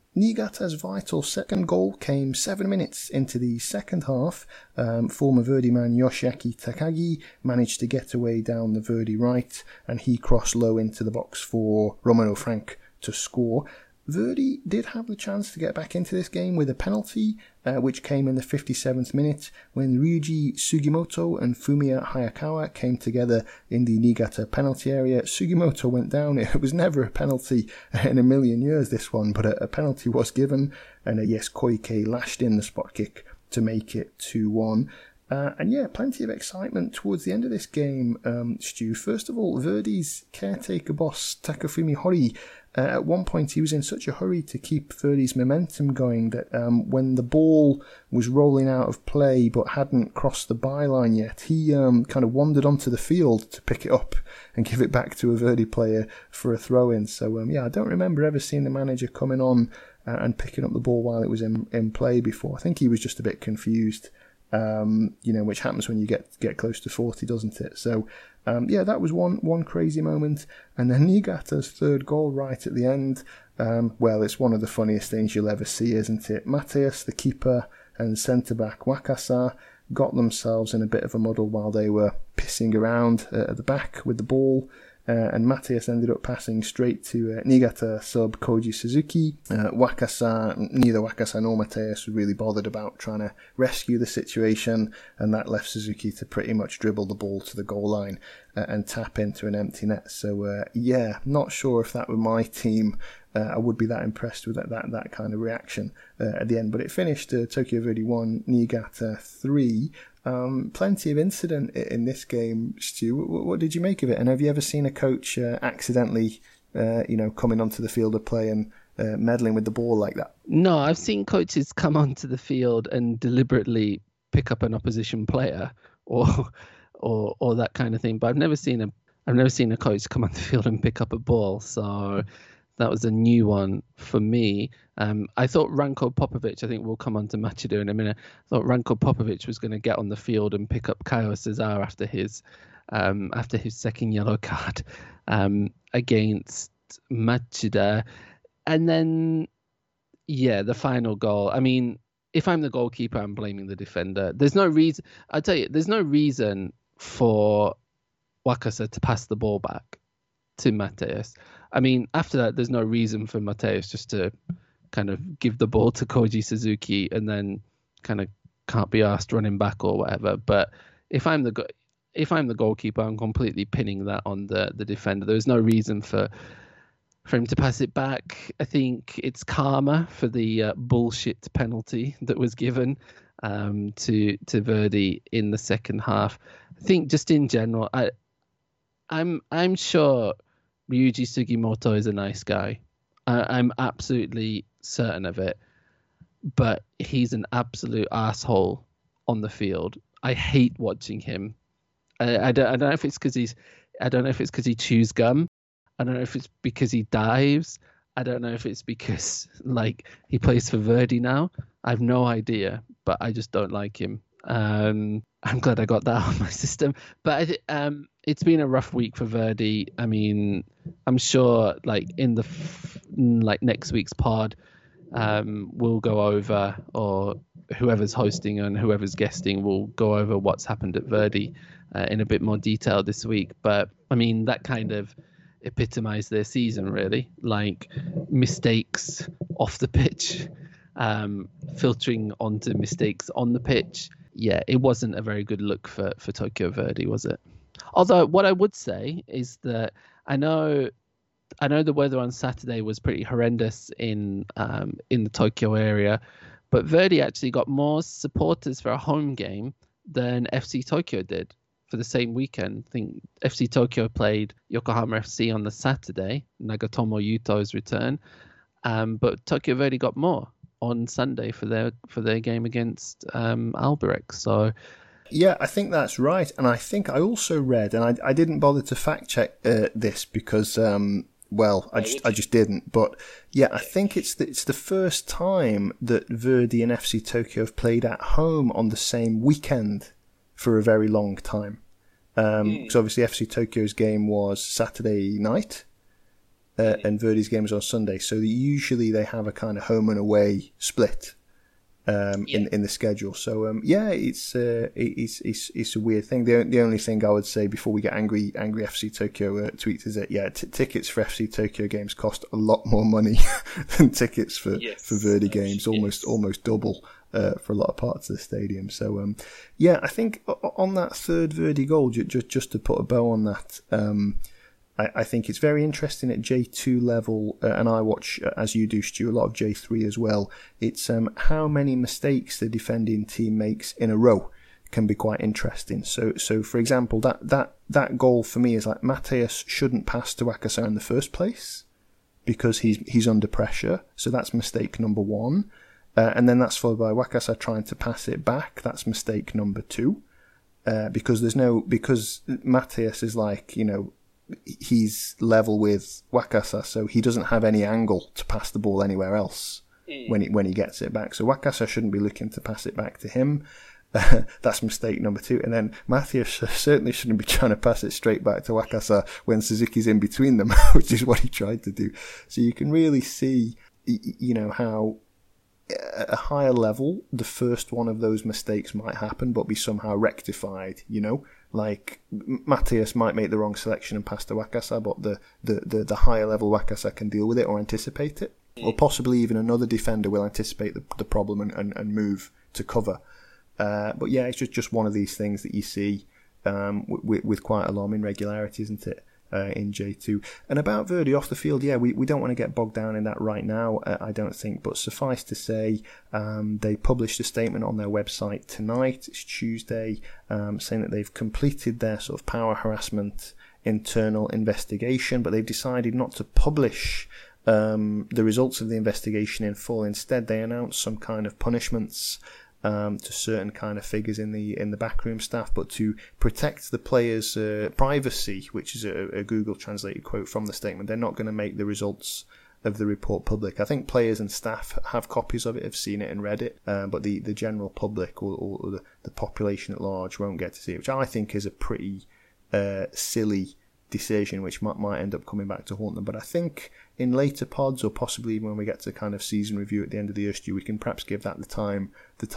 Niigata's vital second goal came 7 minutes into the second half. Former Verdi man Yoshiaki Takagi managed to get away down the Verdi right, and he crossed low into the box for Romano Frank to score. Verdi did have the chance to get back into this game with a penalty, which came in the 57th minute when Ryuji Sugimoto and Fumiya Hayakawa came together in the Niigata penalty area. Sugimoto went down. It was never a penalty in a million years, this one, but a penalty was given, and yes, Koike lashed in the spot kick to make it 2-1. And yeah, plenty of excitement towards the end of this game, Stu. First of all, Verdi's caretaker boss, Takafumi Hori, at one point he was in such a hurry to keep Verdi's momentum going that when the ball was rolling out of play but hadn't crossed the byline yet, he kind of wandered onto the field to pick it up and give it back to a Verdi player for a throw-in. So yeah, I don't remember ever seeing the manager coming on and picking up the ball while it was in play before. I think he was just a bit confused. Which happens when you get close to 40, doesn't it? So, yeah, that was one crazy moment. And then Niigata's third goal right at the end. Well, it's one of the funniest things you'll ever see, isn't it? Mateus, the keeper, and centre-back Wakasa got themselves in a bit of a muddle while they were pissing around at the back with the ball. And Mateus ended up passing straight to Niigata sub Koji Suzuki. Neither Wakasa nor Mateus were really bothered about trying to rescue the situation, and that left Suzuki to pretty much dribble the ball to the goal line and tap into an empty net. So yeah, not sure if that were my team, I would be that impressed with that kind of reaction at the end. But it finished Tokyo Verdy 1, Niigata 3. Plenty of incident in this game, Stu. What did you make of it? And have you ever seen a coach accidentally, coming onto the field of play and meddling with the ball like that? No, I've seen coaches come onto the field and deliberately pick up an opposition player or that kind of thing. But I've never seen a coach come on the field and pick up a ball. So that was a new one for me. I thought Ranko Popovic, I think we'll come on to Machida in a minute, I thought Ranko Popovic was going to get on the field and pick up Caio Cesar after his second yellow card against Machida. And then, yeah, the final goal. I mean, if I'm the goalkeeper, I'm blaming the defender. There's no reason, I'll tell you, there's no reason for Wakasa to pass the ball back to Mateus. I mean, after that, there's no reason for Mateus just to kind of give the ball to Koji Suzuki and then kind of can't be asked running back or whatever. But if I'm the goalkeeper, I'm completely pinning that on the defender. There's no reason for him to pass it back. I think it's karma for the bullshit penalty that was given to Verdi in the second half. I think just in general, I'm sure Ryuji Sugimoto is a nice guy. I'm absolutely certain of it. But he's an absolute asshole on the field. I hate watching him. I don't know if it's because he chews gum. I don't know if it's because he dives. I don't know if it's because he plays for Verdi now. I have no idea, but I just don't like him. I'm glad I got that out of my system. But it's been a rough week for Verdi. I mean, I'm sure in the next week's pod, we'll go over, or whoever's hosting and whoever's guesting will go over what's happened at Verdi in a bit more detail this week. But I mean, that kind of epitomized their season, really. Mistakes off the pitch, filtering onto mistakes on the pitch. Yeah, it wasn't a very good look for Tokyo Verdy, was it? Although what I would say is that I know the weather on Saturday was pretty horrendous in the Tokyo area, but Verdi actually got more supporters for a home game than FC Tokyo did for the same weekend. I think FC Tokyo played Yokohama FC on the Saturday, Nagatomo Yuto's return, but Tokyo Verdy got more on Sunday for their game against Albirex. So yeah, I think that's right. And I think I also read, and I didn't bother to fact check this because I just didn't. But yeah, I think it's the first time that Verdi and FC Tokyo have played at home on the same weekend for a very long time. So obviously FC Tokyo's game was Saturday night, and Verdi's game is on Sunday. So usually they have a kind of home and away split in the schedule. So it's a weird thing. The only thing I would say before we get angry FC Tokyo tweets is that tickets for FC Tokyo games cost a lot more money than tickets for Verdi games, almost double. For a lot of parts of the stadium. So, I think on that third Verdi goal, just to put a bow on that, I think it's very interesting at J2 level, and I watch, as you do, Stu, a lot of J3 as well. It's how many mistakes the defending team makes in a row can be quite interesting. So for example, that goal for me is like Mateus shouldn't pass to Wakasa in the first place because he's under pressure. So that's mistake number one. And then that's followed by Wakasa trying to pass it back. That's mistake number two. Because Mateus is like, he's level with Wakasa, so he doesn't have any angle to pass the ball anywhere else when he gets it back. So Wakasa shouldn't be looking to pass it back to him. That's mistake number two. And then Mateus certainly shouldn't be trying to pass it straight back to Wakasa when Suzuki's in between them, which is what he tried to do. So you can really see, how at a higher level, the first one of those mistakes might happen, but be somehow rectified, Like, Mateus might make the wrong selection and pass to Wakasa, but the higher level Wakasa can deal with it or anticipate it. Or possibly even another defender will anticipate the problem and move to cover. But yeah, it's just one of these things that you see with quite alarming regularity, isn't it? In J2. And about Verdi off the field, we don't want to get bogged down in that right now, I don't think, but suffice to say, they published a statement on their website tonight, it's Tuesday, saying that they've completed their sort of power harassment internal investigation, but they've decided not to publish the results of the investigation in full. Instead, they announced some kind of punishments to certain kind of figures in the backroom staff, but to protect the players' privacy, which is a Google translated quote from the statement, they're not going to make the results of the report public. I think players and staff have copies of it, have seen it and read it, but the general public or the population at large won't get to see it, which I think is a pretty silly decision, which might end up coming back to haunt them. But I think in later pods, or possibly even when we get to kind of season review at the end of the year, Stu, we can perhaps give that the time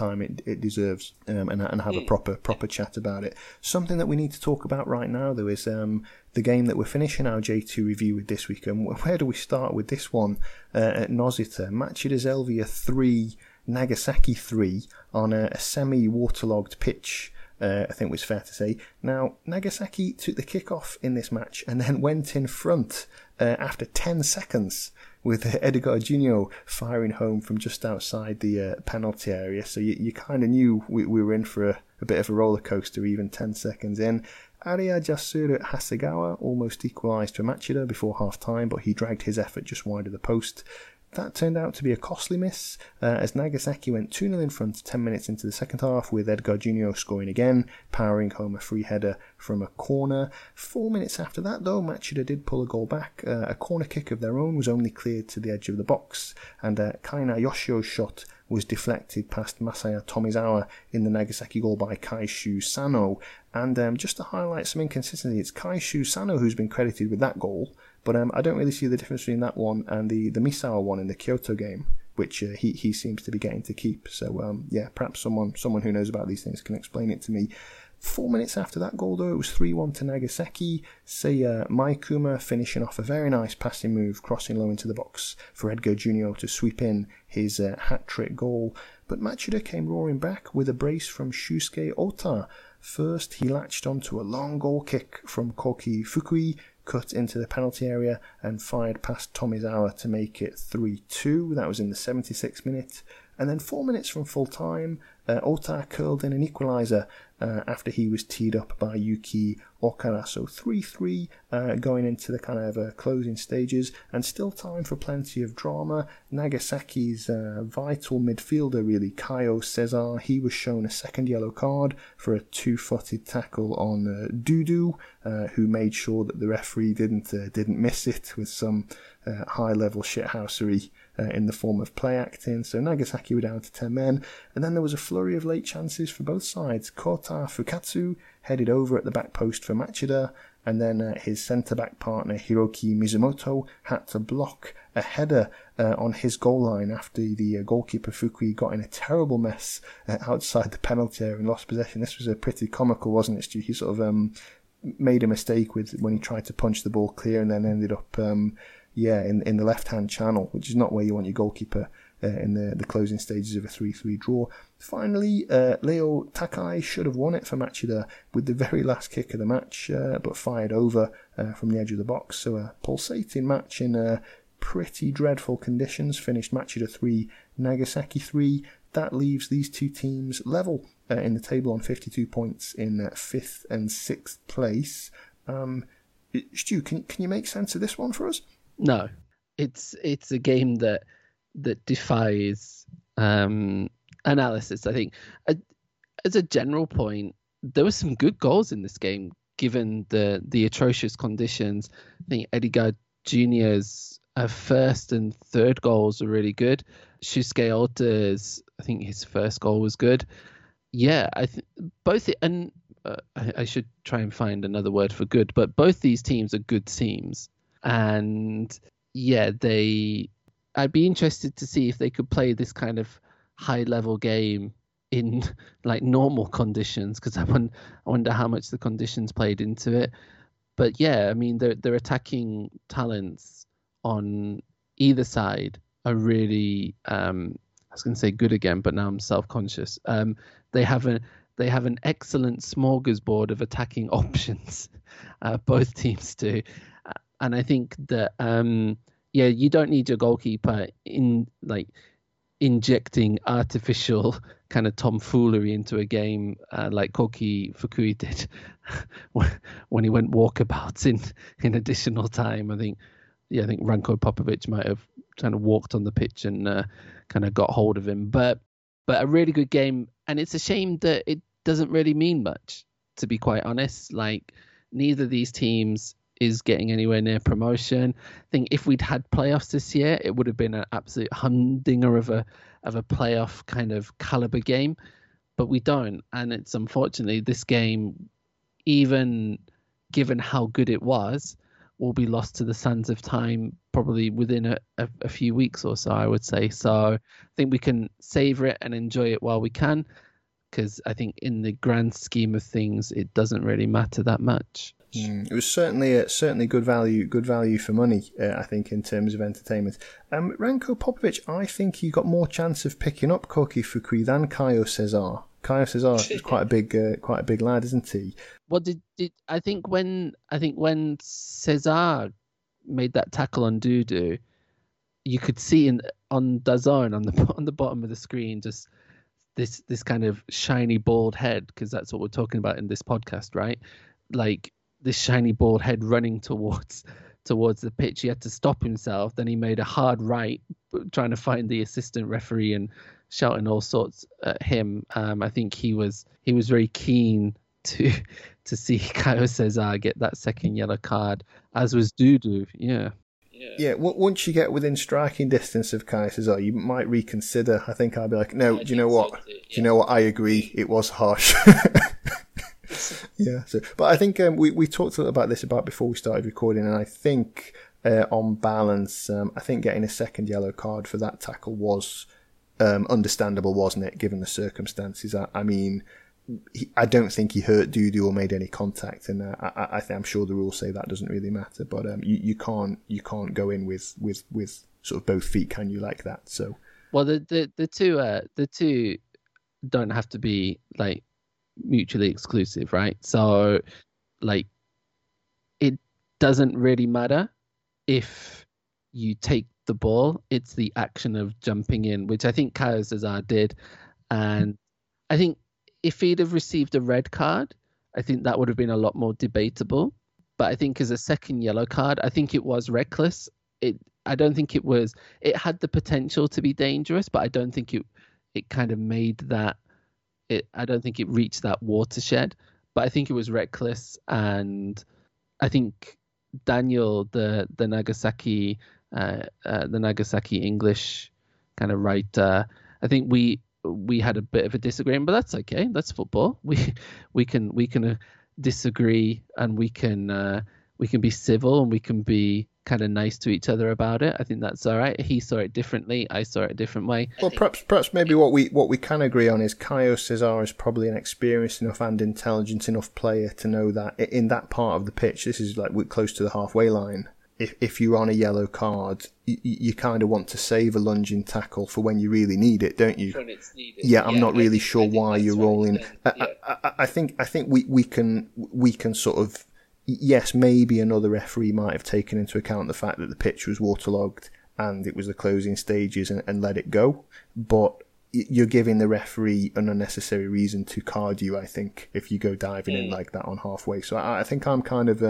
it deserves, and have a proper chat about it. Something that we need to talk about right now, though, is the game that we're finishing our J2 review with this week. And where do we start with this one? At Nozita, Machida Zelvia 3, Nagasaki 3 on a semi-waterlogged pitch. I think it's fair to say. Now, Nagasaki took the kick-off in this match and then went in front after 10 seconds with Edgar Junio firing home from just outside the penalty area. So you kind of knew we were in for a bit of a roller coaster even 10 seconds in. Arya Jasuru Hasegawa almost equalised for Machida before half-time, but he dragged his effort just wide of the post. That turned out to be a costly miss, as Nagasaki went 2-0 in front 10 minutes into the second half, with Edgar Junio scoring again, powering home a free header from a corner. 4 minutes after that, though, Machida did pull a goal back. A corner kick of their own was only cleared to the edge of the box, and Kaina Yoshio's shot was deflected past Masaya Tomizawa in the Nagasaki goal by Kaishu Sano. And just to highlight some inconsistency, it's Kaishu Sano who's been credited with that goal, but I don't really see the difference between that one and the Misawa one in the Kyoto game, which he seems to be getting to keep. So perhaps someone who knows about these things can explain it to me. 4 minutes after that goal, though, it was 3-1 to Nagasaki. Seiya Maikuma finishing off a very nice passing move, crossing low into the box for Edgar Junio to sweep in his hat-trick goal. But Machida came roaring back with a brace from Shusuke Ota. First, he latched onto a long goal kick from Koki Fukui, cut into the penalty area and fired past Tomizawa to make it 3-2. That was in the 76th minute. And then 4 minutes from full time, Ota curled in an equaliser after he was teed up by Yuki Okara. So 3-3 going into the kind of closing stages, and still time for plenty of drama. Nagasaki's vital midfielder, really, Kaio Cesar, he was shown a second yellow card for a two-footed tackle on Dudu, who made sure that the referee didn't miss it with some high-level shithousery in the form of play acting. So Nagasaki were down to 10 men, and then there was a flurry of late chances for both sides. Kota Fukatsu headed over at the back post for Machida, and then his centre-back partner Hiroki Mizumoto had to block a header on his goal line after the goalkeeper Fukui got in a terrible mess outside the penalty area and lost possession. This was pretty comical, wasn't it, Stu? He sort of made a mistake when he tried to punch the ball clear and then ended up in the left-hand channel, which is not where you want your goalkeeper in the closing stages of a 3-3 draw. Finally, Leo Takai should have won it for Machida with the very last kick of the match, but fired over from the edge of the box. So a pulsating match in pretty dreadful conditions. Finished Machida 3, Nagasaki 3. That leaves these two teams level in the table on 52 points in 5th and 6th place. Stu, can you make sense of this one for us? No, it's a game that defies analysis. I think as a general point, there were some good goals in this game given the atrocious conditions. I think Edgar Jr.'s first and third goals were really good. Shusuke Ota's, I think his first goal was good. Yeah, I think both, and I should try and find another word for good, but both these teams are good teams. And yeah, I'd be interested to see if they could play this kind of high level game in like normal conditions, because I wonder how much the conditions played into it. But yeah, I mean, their attacking talents on either side are really, I was going to say good again, but now I'm self-conscious. They have an excellent smorgasbord of attacking options. Both teams do. And I think that, you don't need your goalkeeper injecting artificial kind of tomfoolery into a game like Koki Fukui did when he went walkabouts in additional time. I think Ranko Popovic might have kind of walked on the pitch and kind of got hold of him. But a really good game, and it's a shame that it doesn't really mean much, to be quite honest. Like, neither of these teams is getting anywhere near promotion. I think if we'd had playoffs this year, it would have been an absolute humdinger of a playoff kind of caliber game, but we don't. And it's unfortunately this game, even given how good it was, will be lost to the sands of time probably within a few weeks or so, I would say. So I think we can savor it and enjoy it while we can, because I think in the grand scheme of things, it doesn't really matter that much. It was certainly good value for money, I think, in terms of entertainment. Ranko Popovic, I think he got more chance of picking up Koki Fukui than Caio Cesar. Caio Cesar is quite a big lad, isn't he? Well, did I think when Cesar made that tackle on Dudu, you could see on DAZN on the bottom of the screen just this kind of shiny bald head, because that's what we're talking about in this podcast, right? Like, this shiny bald head running towards the pitch. He had to stop himself. Then he made a hard right, trying to find the assistant referee and shouting all sorts at him. I think he was very keen to see Caio Cesar get that second yellow card, as was Dudu. Yeah, once you get within striking distance of Caio Cesar, you might reconsider. I think I'd be like, no, do you know what? Do you know what? I agree. It was harsh. Yeah, but I think we talked a little about this before we started recording, and I think on balance, I think getting a second yellow card for that tackle was understandable, wasn't it, given the circumstances? I mean, I don't think he hurt Dudu or made any contact, and I'm sure the rules say that doesn't really matter. But you can't go in with sort of both feet, can you, like that? So well, the two don't have to be like mutually exclusive, right? So like, it doesn't really matter if you take the ball. It's the action of jumping in, which I think Caio Cesar did. And I think if he'd have received a red card, I think that would have been a lot more debatable. But I think as a second yellow card, I think it was reckless. I don't think it was. It had the potential to be dangerous, but I don't think it kind of made that. I don't think it reached that watershed, but I think it was reckless. And I think Daniel, the Nagasaki English kind of writer, I think we we had a bit of a disagreement, but that's okay. That's football. We can disagree, and we can be civil, and we can be kind of nice to each other about it. I think that's all right. He saw it differently. I saw it a different way. Well, perhaps maybe what we can agree on is Caio Cesar is probably an experienced enough and intelligent enough player to know that in that part of the pitch, this is like we're close to the halfway line. If you're on a yellow card, you kind of want to save a lunging tackle for when you really need it, don't you? When it's needed. Yeah, I'm not really sure why you're rolling. I think we can sort of. Yes, maybe another referee might have taken into account the fact that the pitch was waterlogged and it was the closing stages and let it go. But you're giving the referee an unnecessary reason to card you, I think, if you go diving in like that on halfway. So I think I'm kind of,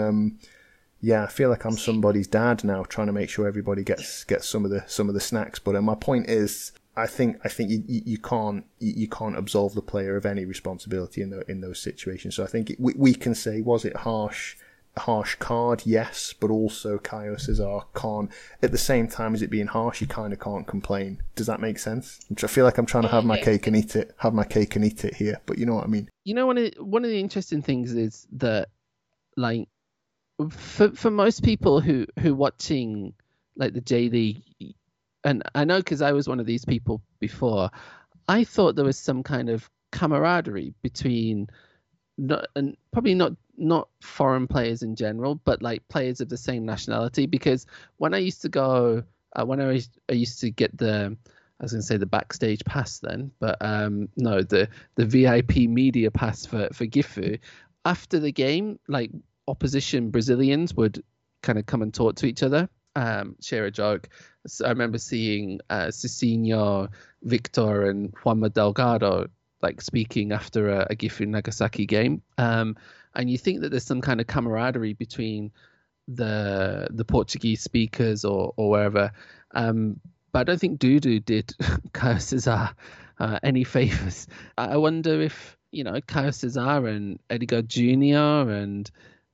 I feel like I'm somebody's dad now, trying to make sure everybody gets some of the snacks. But my point is, I think you can't absolve the player of any responsibility in those situations. So I think we can say, was it a harsh card? Yes, but also Caio Cesar can't. At the same time as it being harsh, you kind of can't complain. Does that make sense? Which I feel like I'm trying to have my cake and eat it here. But you know what I mean. You know, one of the interesting things is that, like, for most people who watching like the J League. And I know, because I was one of these people before, I thought there was some kind of camaraderie between, probably not foreign players in general, but like players of the same nationality. Because when I used to go, when I used to get I was going to say the backstage pass then, but no, the VIP media pass for Gifu, after the game, like opposition Brazilians would kind of come and talk to each other. Share a joke. So I remember seeing Cicinho, Victor, and Juanma Delgado like speaking after a Gifu Nagasaki game. And you think that there's some kind of camaraderie between the Portuguese speakers or wherever. But I don't think Dudu did Caio Cesar any favors. I wonder if, Caio Cesar and Edgar Jr. and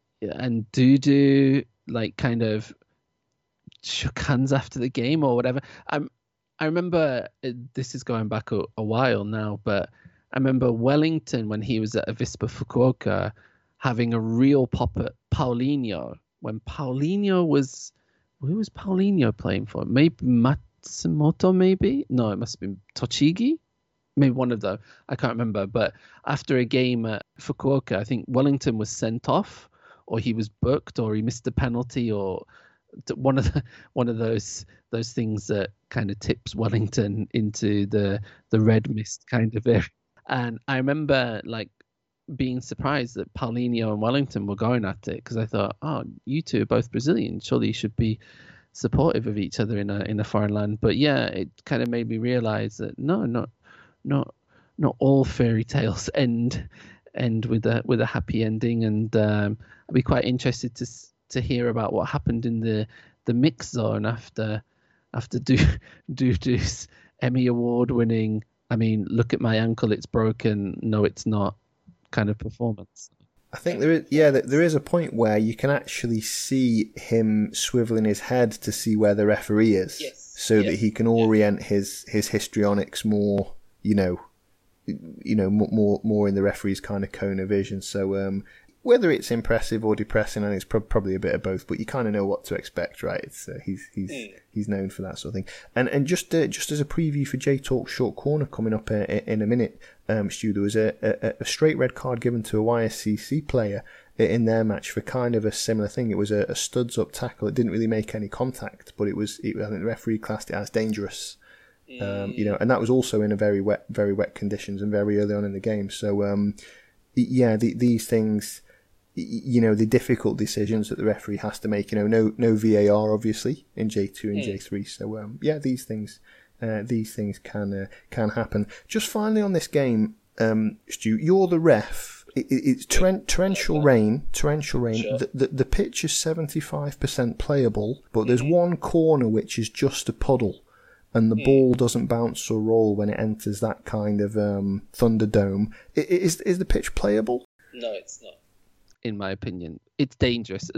Dudu like kind of shook hands after the game or whatever. I remember, this is going back a while now, but I remember Wellington, when he was at Avispa Fukuoka, having a real pop at Paulinho when Paulinho was, who was Paulinho playing for? Maybe Matsumoto, maybe? No, it must have been Tochigi. Maybe one of them. I can't remember. But after a game at Fukuoka, I think Wellington was sent off, or he was booked, or he missed a penalty, or one of those things that kind of tips Wellington into the red mist kind of area. And I remember like being surprised that Paulinho and Wellington were going at it, because I thought, oh, you two are both Brazilian, surely you should be supportive of each other in a foreign land. But yeah, it kind of made me realize that no, not all fairy tales end with a happy ending. And I'd be quite interested to hear about what happened in the mix zone after Dudu's Emmy Award winning, I mean, look at my ankle, it's broken, no it's not kind of performance. I think there is a point where you can actually see him swiveling his head to see where the referee is, that he can orient his histrionics more, more in the referee's kind of cone of vision. So whether it's impressive or depressing, and it's probably a bit of both, but you kind of know what to expect, right? It's he's known for that sort of thing. And just as a preview for J Talk Short Corner coming up in a minute, Stu, there was a straight red card given to a YSCC player in their match for kind of a similar thing. It was a studs up tackle. It didn't really make any contact, but I think the referee classed it as dangerous. And that was also in a very wet conditions and very early on in the game. So these things, the difficult decisions that the referee has to make. No VAR obviously in J2 and J3. So these things can happen. Just finally on this game, Stu, you're the ref. It's torrential rain. The pitch is 75% playable, but there's one corner which is just a puddle, and the ball doesn't bounce or roll when it enters that kind of Thunderdome. Is the pitch playable? No, it's not. In my opinion, it's dangerous.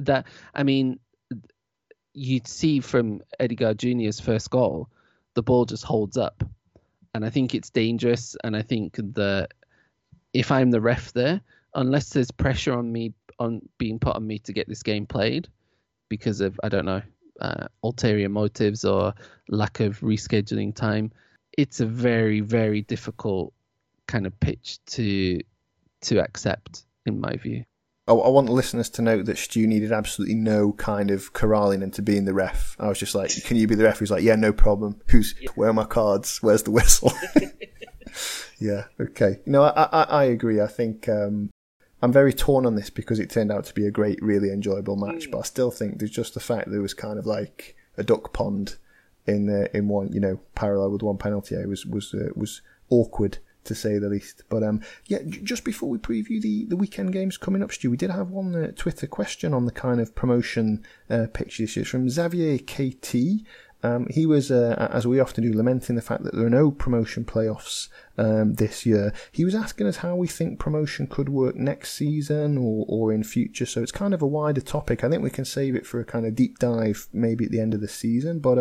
You'd see from Edgar Jr.'s first goal, the ball just holds up, And I think it's dangerous. And I think that if I'm the ref there, unless there's pressure on me, on being put on me to get this game played because of, I don't know, ulterior motives or lack of rescheduling time, it's a very, very difficult kind of pitch to accept, in my view. I want the listeners to note that Stu needed absolutely no kind of corralling into being the ref. I was just like, can you be the ref? He's like, yeah, no problem. Where are my cards? Where's the whistle? Yeah, okay. No, I agree. I think I'm very torn on this because it turned out to be a great, really enjoyable match. But I still think there's just the fact that there was kind of like a duck pond in one, parallel with one penalty area was awkward, to say the least. But just before we preview the weekend games coming up, Stu, we did have one Twitter question on the kind of promotion pictures. It's from Xavier KT. He was, as we often do, lamenting the fact that there are no promotion playoffs this year. He was asking us how we think promotion could work next season or in future. So it's kind of a wider topic. I think we can save it for a kind of deep dive maybe at the end of the season. But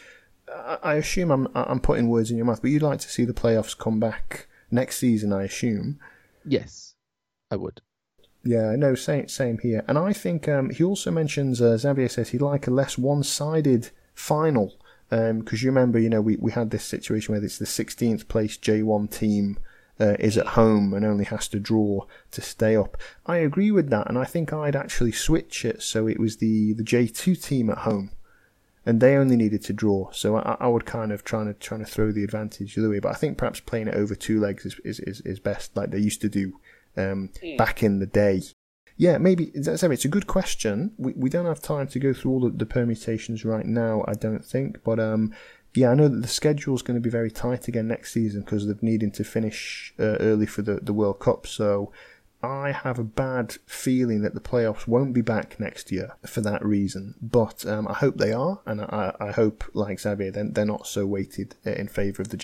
I assume I'm putting words in your mouth, but you'd like to see the playoffs come back next season, I assume. Yes, I would. Yeah, no, same here. And I think he also mentions, Xavier says he'd like a less one-sided final, because you remember, we had this situation where it's the 16th place J1 team is at home and only has to draw to stay up. I agree with that, and I think I'd actually switch it so it was the J2 team at home, and they only needed to draw. So I would kind of trying to throw the advantage the other way. But I think perhaps playing it over 2 legs is best, like they used to do back in the day. Yeah, maybe it's a good question. We don't have time to go through all the permutations right now, I don't think. But I know that the schedule's going to be very tight again next season because they're needing to finish early for the World Cup. So I have a bad feeling that the playoffs won't be back next year for that reason. But I hope they are, and I hope, like Xavier, they're not so weighted in favour of the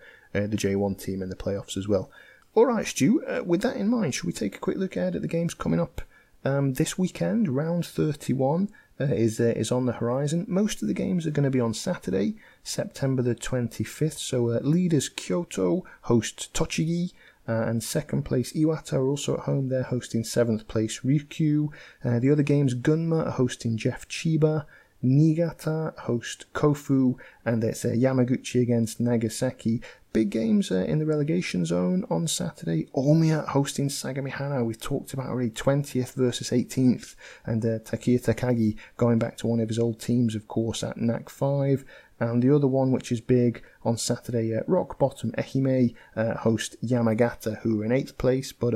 J1 team in the playoffs as well. All right, Stu, with that in mind, should we take a quick look ahead at the games coming up this weekend? Round 31 is on the horizon. Most of the games are going to be on Saturday, September the 25th. So leaders Kyoto host Tochigi, and second place Iwata are also at home. They're hosting 7th place Ryukyu. The other games, Gunma are hosting Jeff Chiba, Niigata host Kofu, and it's Yamaguchi against Nagasaki. Big games in the relegation zone on Saturday. Omiya hosting Sagamihara. We've talked about already, 20th versus 18th. And Takeya Takagi going back to one of his old teams, of course, at NAC 5. And the other one, which is big on Saturday, rock bottom Ehime host Yamagata, who are in 8th place, but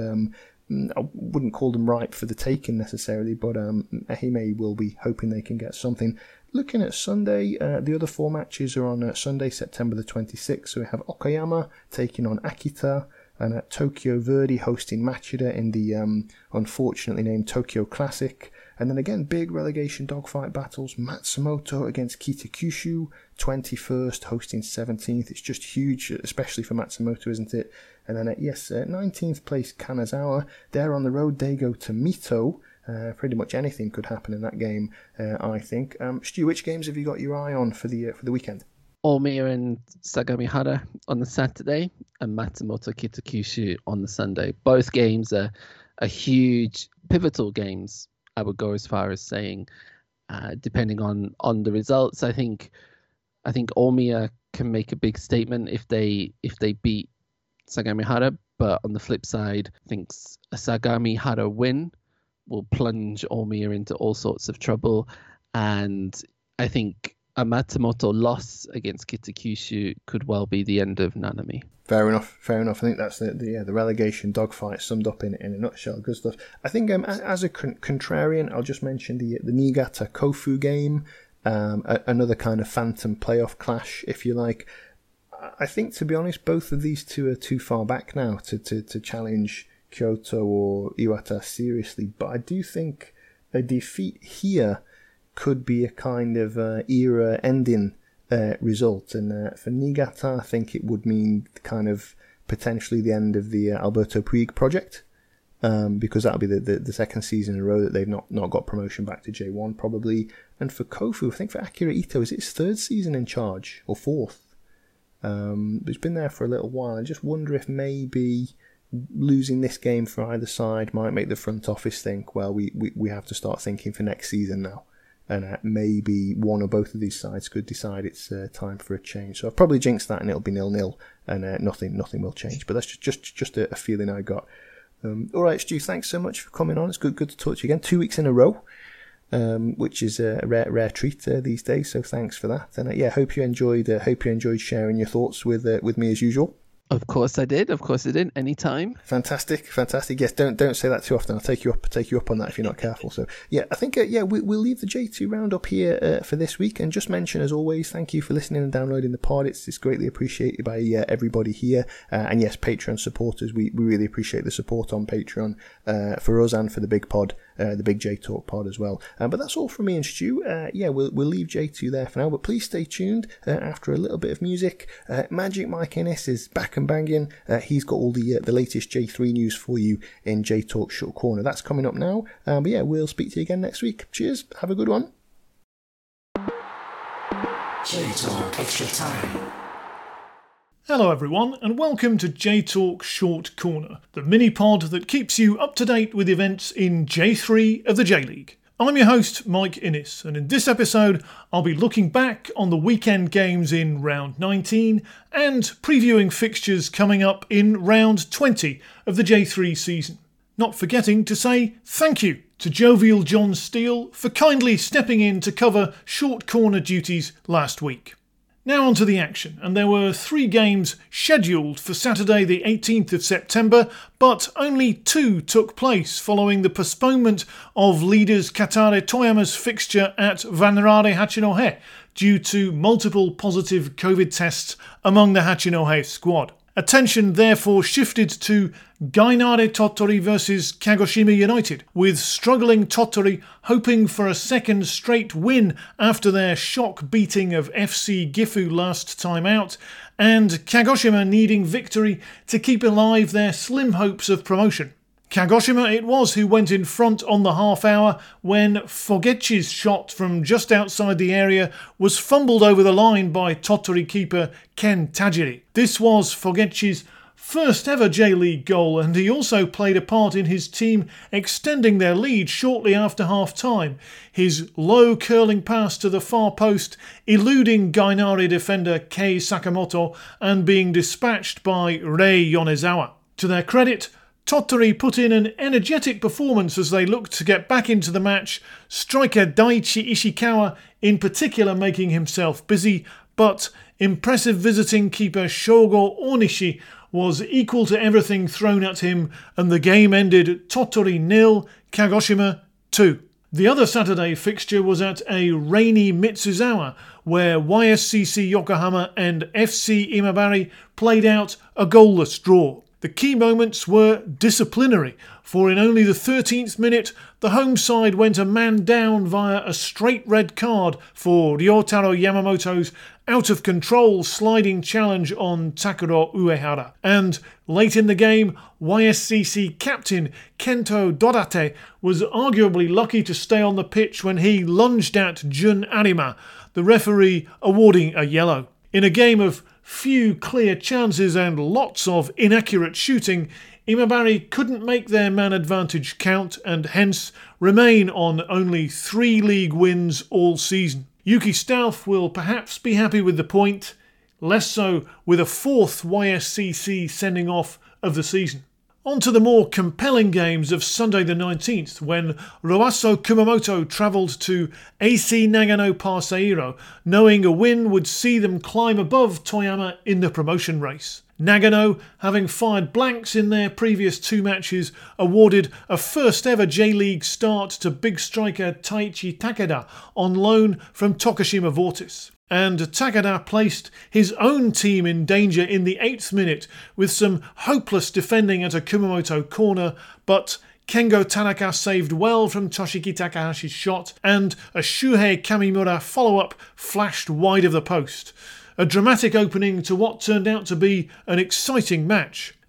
I wouldn't call them ripe for the taking necessarily, but Ehime will be hoping they can get something. Looking at Sunday, the other 4 matches are on Sunday, September the 26th. So we have Okayama taking on Akita, and Tokyo Verdy hosting Machida in the unfortunately named Tokyo Classic. And then again, big relegation dogfight battles. Matsumoto against Kitakyushu, 21st hosting 17th. It's just huge, especially for Matsumoto, isn't it? And then 19th place Kanazawa. They're on the road. They go to Mito. Pretty much anything could happen in that game, I think. Stu, which games have you got your eye on for the weekend? Omiya and Sagamihara on the Saturday, and Matsumoto Kitakyushu on the Sunday. Both games are huge, pivotal games, I would go as far as saying, depending on the results. I think Omiya can make a big statement if they beat Sagamihara, but on the flip side, I think a Sagamihara win will plunge Omiya into all sorts of trouble, and I think a Matsumoto loss against Kitakyushu could well be the end of Nanami. Fair enough. I think that's the relegation dogfight summed up in a nutshell. Good stuff. I think as a contrarian, I'll just mention the Niigata Kofu game, another kind of phantom playoff clash, if you like. I think, to be honest, both of these two are too far back now to challenge Kyoto or Iwata seriously, but I do think a defeat here could be a kind of era-ending result, and for Niigata, I think it would mean kind of potentially the end of the Alberto Puig project, because that'll be the second season in a row that they've not got promotion back to J1 probably. And for Kofu, I think for Akira Ito, is it his 3rd season in charge or 4th? It's been there for a little while. I just wonder if maybe losing this game for either side might make the front office think, well, we have to start thinking for next season now. And maybe one or both of these sides could decide it's time for a change. So I've probably jinxed that, and it'll be 0-0, and nothing will change. But that's just a feeling I got. All right, Stu, thanks so much for coming on. It's good to talk to you again. 2 weeks in a row, which is a rare treat these days. So thanks for that. And hope you enjoyed sharing your thoughts with me as usual. Of course I did. Anytime. Fantastic. Yes, don't say that too often. I'll take you up on that if you're not careful. So I think we'll leave the J2 roundup here for this week, and just mention, as always, thank you for listening and downloading the pod. It's greatly appreciated by everybody here, and yes, Patreon supporters. We really appreciate the support on Patreon for us and for the big pod. The big J Talk pod as well. But that's all from me and Stu. We'll leave J2 there for now, but please stay tuned. After a little bit of music, Magic Mike Innes is back and banging. He's got all the latest J3 news for you in J Talk Short Corner. That's coming up now. But we'll speak to you again next week. Cheers. Have a good one. J Talk Extra Time. Hello everyone, and welcome to J-Talk Short Corner, the mini-pod that keeps you up to date with events in J3 of the J-League. I'm your host, Mike Innes, and in this episode I'll be looking back on the weekend games in Round 19 and previewing fixtures coming up in Round 20 of the J3 season. Not forgetting to say thank you to Jovial John Steele for kindly stepping in to cover short corner duties last week. Now on to the action, and there were 3 games scheduled for Saturday the 18th of September, but only 2 took place following the postponement of leaders Kataре Toyama's fixture at Vanrare Hachinohe due to multiple positive COVID tests among the Hachinohe squad. Attention therefore shifted to Gainare Tottori versus Kagoshima United, with struggling Tottori hoping for a second straight win after their shock beating of FC Gifu last time out, and Kagoshima needing victory to keep alive their slim hopes of promotion. Kagoshima it was who went in front on the half hour when Fogetchi's shot from just outside the area was fumbled over the line by Tottori keeper Ken Tajiri. This was Fogetchi's first ever J-League goal, and he also played a part in his team extending their lead shortly after half-time. His low curling pass to the far post eluding Gainare defender Kei Sakamoto and being dispatched by Rei Yonezawa. To their credit, Tottori put in an energetic performance as they looked to get back into the match, striker Daichi Ishikawa in particular making himself busy, but impressive visiting keeper Shogo Onishi was equal to everything thrown at him, and the game ended Tottori 0, Kagoshima 2. The other Saturday fixture was at a rainy Mitsuzawa, where YSCC Yokohama and FC Imabari played out a goalless draw. The key moments were disciplinary, for in only the 13th minute, the home side went a man down via a straight red card for Ryotaro Yamamoto's out-of-control sliding challenge on Takuro Uehara. And late in the game, YSCC captain Kento Dodate was arguably lucky to stay on the pitch when he lunged at Jun Arima, the referee awarding a yellow. In a game of few clear chances and lots of inaccurate shooting, Imabari couldn't make their man advantage count and hence remain on only 3 league wins all season. Yuki Stauf will perhaps be happy with the point, less so with a 4th YSCC sending off of the season. On to the more compelling games of Sunday the 19th, when Roasso Kumamoto travelled to AC Nagano Parceiro, knowing a win would see them climb above Toyama in the promotion race. Nagano, having fired blanks in their previous 2 matches, awarded a first ever J-League start to big striker Taichi Takeda on loan from Tokushima Vortis. And Takeda placed his own team in danger in the 8th minute with some hopeless defending at a Kumamoto corner, but Kengo Tanaka saved well from Toshiki Takahashi's shot, and a Shuhei Kamimura follow-up flashed wide of the post. A dramatic opening to what turned out to be an exciting match.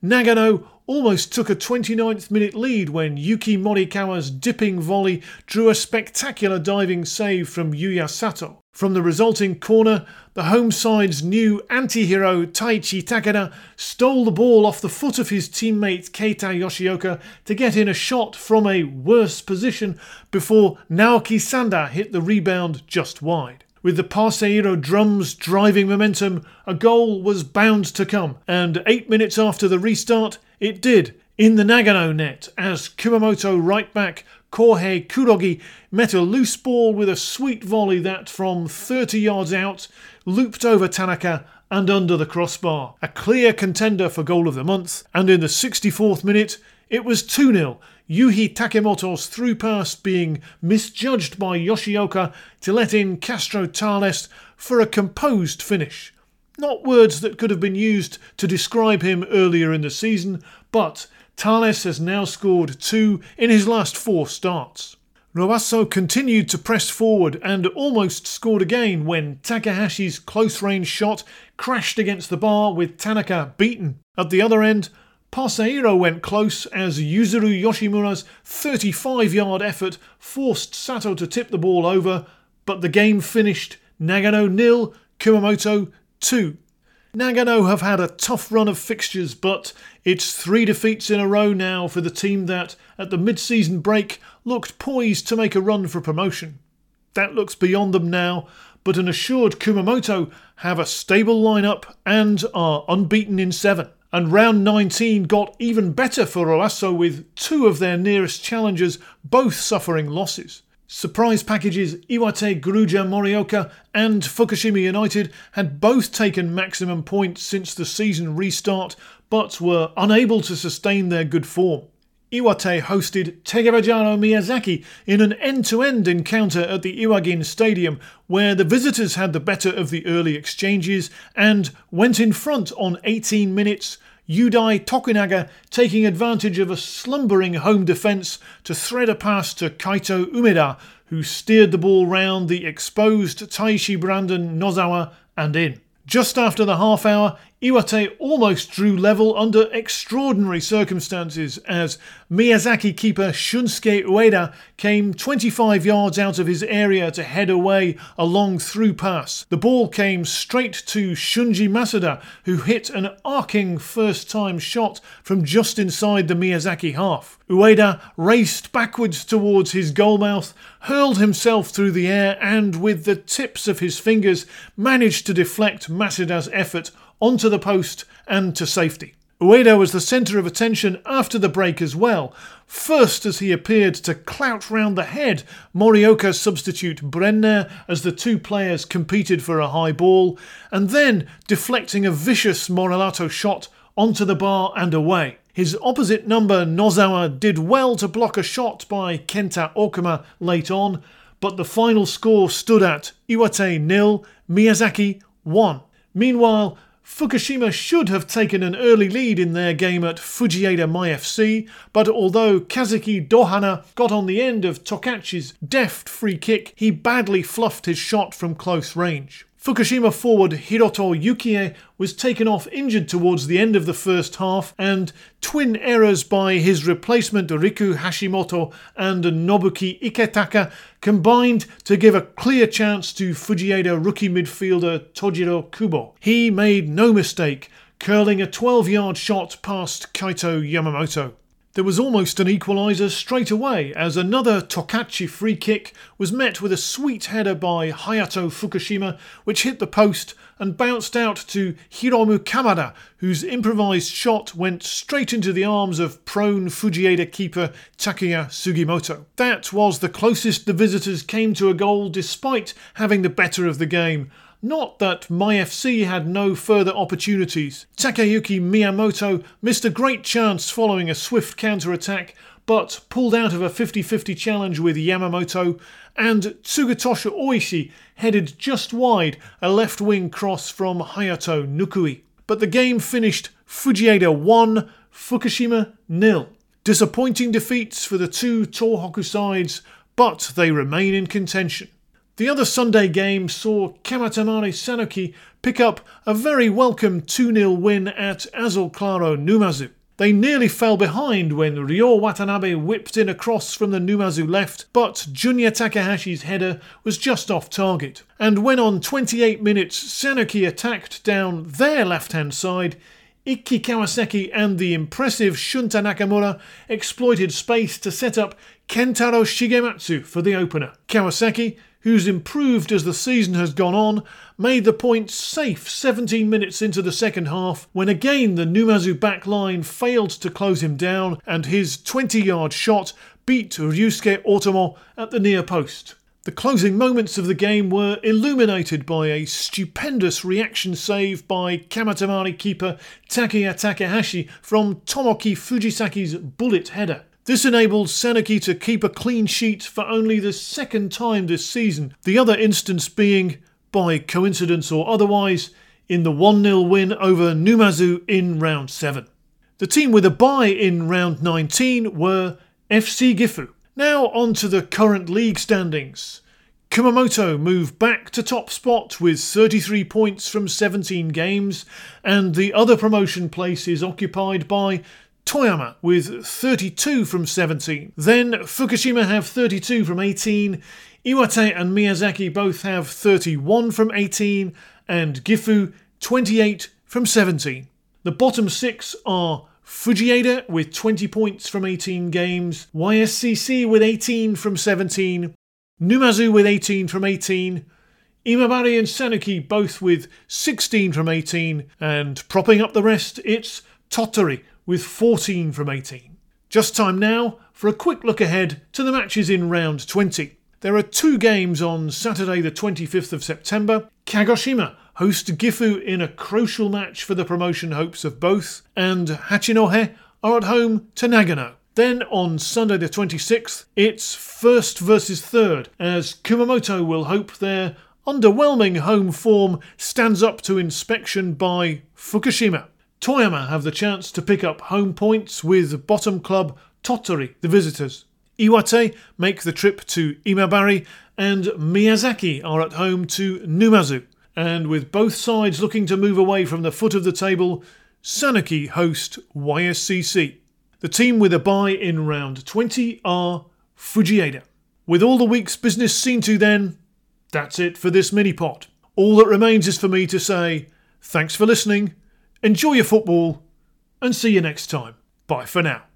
Nagano almost took a 29th minute lead when Yuki Morikawa's dipping volley drew a spectacular diving save from Yuya Sato. From the resulting corner, the home side's new anti-hero Taichi Takeda stole the ball off the foot of his teammate Keita Yoshioka to get in a shot from a worse position before Naoki Sanda hit the rebound just wide. With the Parceiro drums driving momentum, a goal was bound to come, and 8 minutes after the restart, it did, in the Nagano net, as Kumamoto right-back Kohei Kurogi met a loose ball with a sweet volley that, from 30 yards out, looped over Tanaka and under the crossbar. A clear contender for goal of the month, and in the 64th minute, it was 2-0, Yuhi Takemoto's through pass being misjudged by Yoshioka to let in Castro Tales for a composed finish. Not words that could have been used to describe him earlier in the season, but Tales has now scored 2 in his last 4 starts. Roasso continued to press forward and almost scored again when Takahashi's close-range shot crashed against the bar with Tanaka beaten. At the other end, Parceiro went close as Yuzuru Yoshimura's 35-yard effort forced Sato to tip the ball over, but the game finished Nagano 0, Kumamoto 2. Nagano have had a tough run of fixtures, but it's 3 defeats in a row now for the team that, at the mid-season break, looked poised to make a run for promotion. That looks beyond them now, but an assured Kumamoto have a stable lineup and are unbeaten in 7. And round 19 got even better for Roasso with 2 of their nearest challengers both suffering losses. Surprise packages Iwate Gruja Morioka and Fukushima United had both taken maximum points since the season restart, but were unable to sustain their good form. Iwate hosted Tegevajaro Miyazaki in an end-to-end encounter at the Iwagin Stadium, where the visitors had the better of the early exchanges and went in front on 18 minutes, Yudai Tokunaga taking advantage of a slumbering home defence to thread a pass to Kaito Umeda, who steered the ball round the exposed Taishi Brandon Nozawa and in. Just after the half hour, Iwate almost drew level under extraordinary circumstances as Miyazaki keeper Shunsuke Ueda came 25 yards out of his area to head away a long through pass. The ball came straight to Shunji Masuda, who hit an arcing first-time shot from just inside the Miyazaki half. Ueda raced backwards towards his goalmouth, hurled himself through the air and, with the tips of his fingers, managed to deflect Masuda's effort onto the post and to safety. Ueda was the centre of attention after the break as well, first as he appeared to clout round the head Morioka's substitute Brenner as the 2 players competed for a high ball, and then deflecting a vicious Morelato shot onto the bar and away. His opposite number Nozawa did well to block a shot by Kenta Okuma late on, but the final score stood at Iwate 0, Miyazaki 1. Meanwhile, Fukushima should have taken an early lead in their game at Fujieda MyFC, but although Kazuki Dohana got on the end of Tokachi's deft free kick, he badly fluffed his shot from close range. Fukushima forward Hiroto Yukie was taken off injured towards the end of the first half, and twin errors by his replacement Riku Hashimoto and Nobuki Iketaka combined to give a clear chance to Fujieda rookie midfielder Tojiro Kubo. He made no mistake, curling a 12-yard shot past Kaito Yamamoto. There was almost an equaliser straight away as another Tokachi free kick was met with a sweet header by Hayato Fukushima, which hit the post and bounced out to Hiromu Kamada, whose improvised shot went straight into the arms of prone Fujieda keeper Takuya Sugimoto. That was the closest the visitors came to a goal despite having the better of the game. Not that MyFC had no further opportunities. Takayuki Miyamoto missed a great chance following a swift counter-attack, but pulled out of a 50-50 challenge with Yamamoto, and Tsugutosha Oishi headed just wide a left-wing cross from Hayato Nukui. But the game finished Fujieda 1, Fukushima 0. Disappointing defeats for the 2 Tohoku sides, but they remain in contention. The other Sunday game saw Kamatamare Sanuki pick up a very welcome 2-0 win at Azul Claro Numazu. They nearly fell behind when Ryo Watanabe whipped in a cross from the Numazu left, but Junya Takahashi's header was just off target. And when on 28 minutes Sanuki attacked down their left-hand side, Ikki Kawasaki and the impressive Shunta Nakamura exploited space to set up Kentaro Shigematsu for the opener. Kawasaki, who's improved as the season has gone on, made the point safe 17 minutes into the second half when again the Numazu back line failed to close him down and his 20-yard shot beat Ryusuke Otomo at the near post. The closing moments of the game were illuminated by a stupendous reaction save by Kamatamari keeper Takeya Takahashi from Tomoki Fujisaki's bullet header. This enabled Sanuki to keep a clean sheet for only the second time this season, the other instance being, by coincidence or otherwise, in the 1-0 win over Numazu in round 7. The team with a bye in round 19 were FC Gifu. Now on to the current league standings. Kumamoto move back to top spot with 33 points from 17 games, and the other promotion place is occupied by Toyama with 32 from 17. Then Fukushima have 32 from 18, Iwate and Miyazaki both have 31 from 18, and Gifu 28 from 17. The bottom 6 are Fujieda with 20 points from 18 games, YSCC with 18 from 17, Numazu with 18 from 18, Imabari and Sanuki both with 16 from 18, and propping up the rest, it's Tottori with 14 from 18. Just time now for a quick look ahead to the matches in round 20. There are 2 games on Saturday the 25th of September. Kagoshima host Gifu in a crucial match for the promotion hopes of both, and Hachinohe are at home to Nagano. Then on Sunday the 26th, it's first versus third, as Kumamoto will hope their underwhelming home form stands up to inspection by Fukushima. Toyama have the chance to pick up home points with bottom club Tottori, the visitors. Iwate make the trip to Imabari, and Miyazaki are at home to Numazu. And with both sides looking to move away from the foot of the table, Sanuki host YSCC. The team with a bye in round 20 are Fujieda. With all the week's business seen to then, that's it for this mini-pod. All that remains is for me to say thanks for listening, enjoy your football, and see you next time. Bye for now.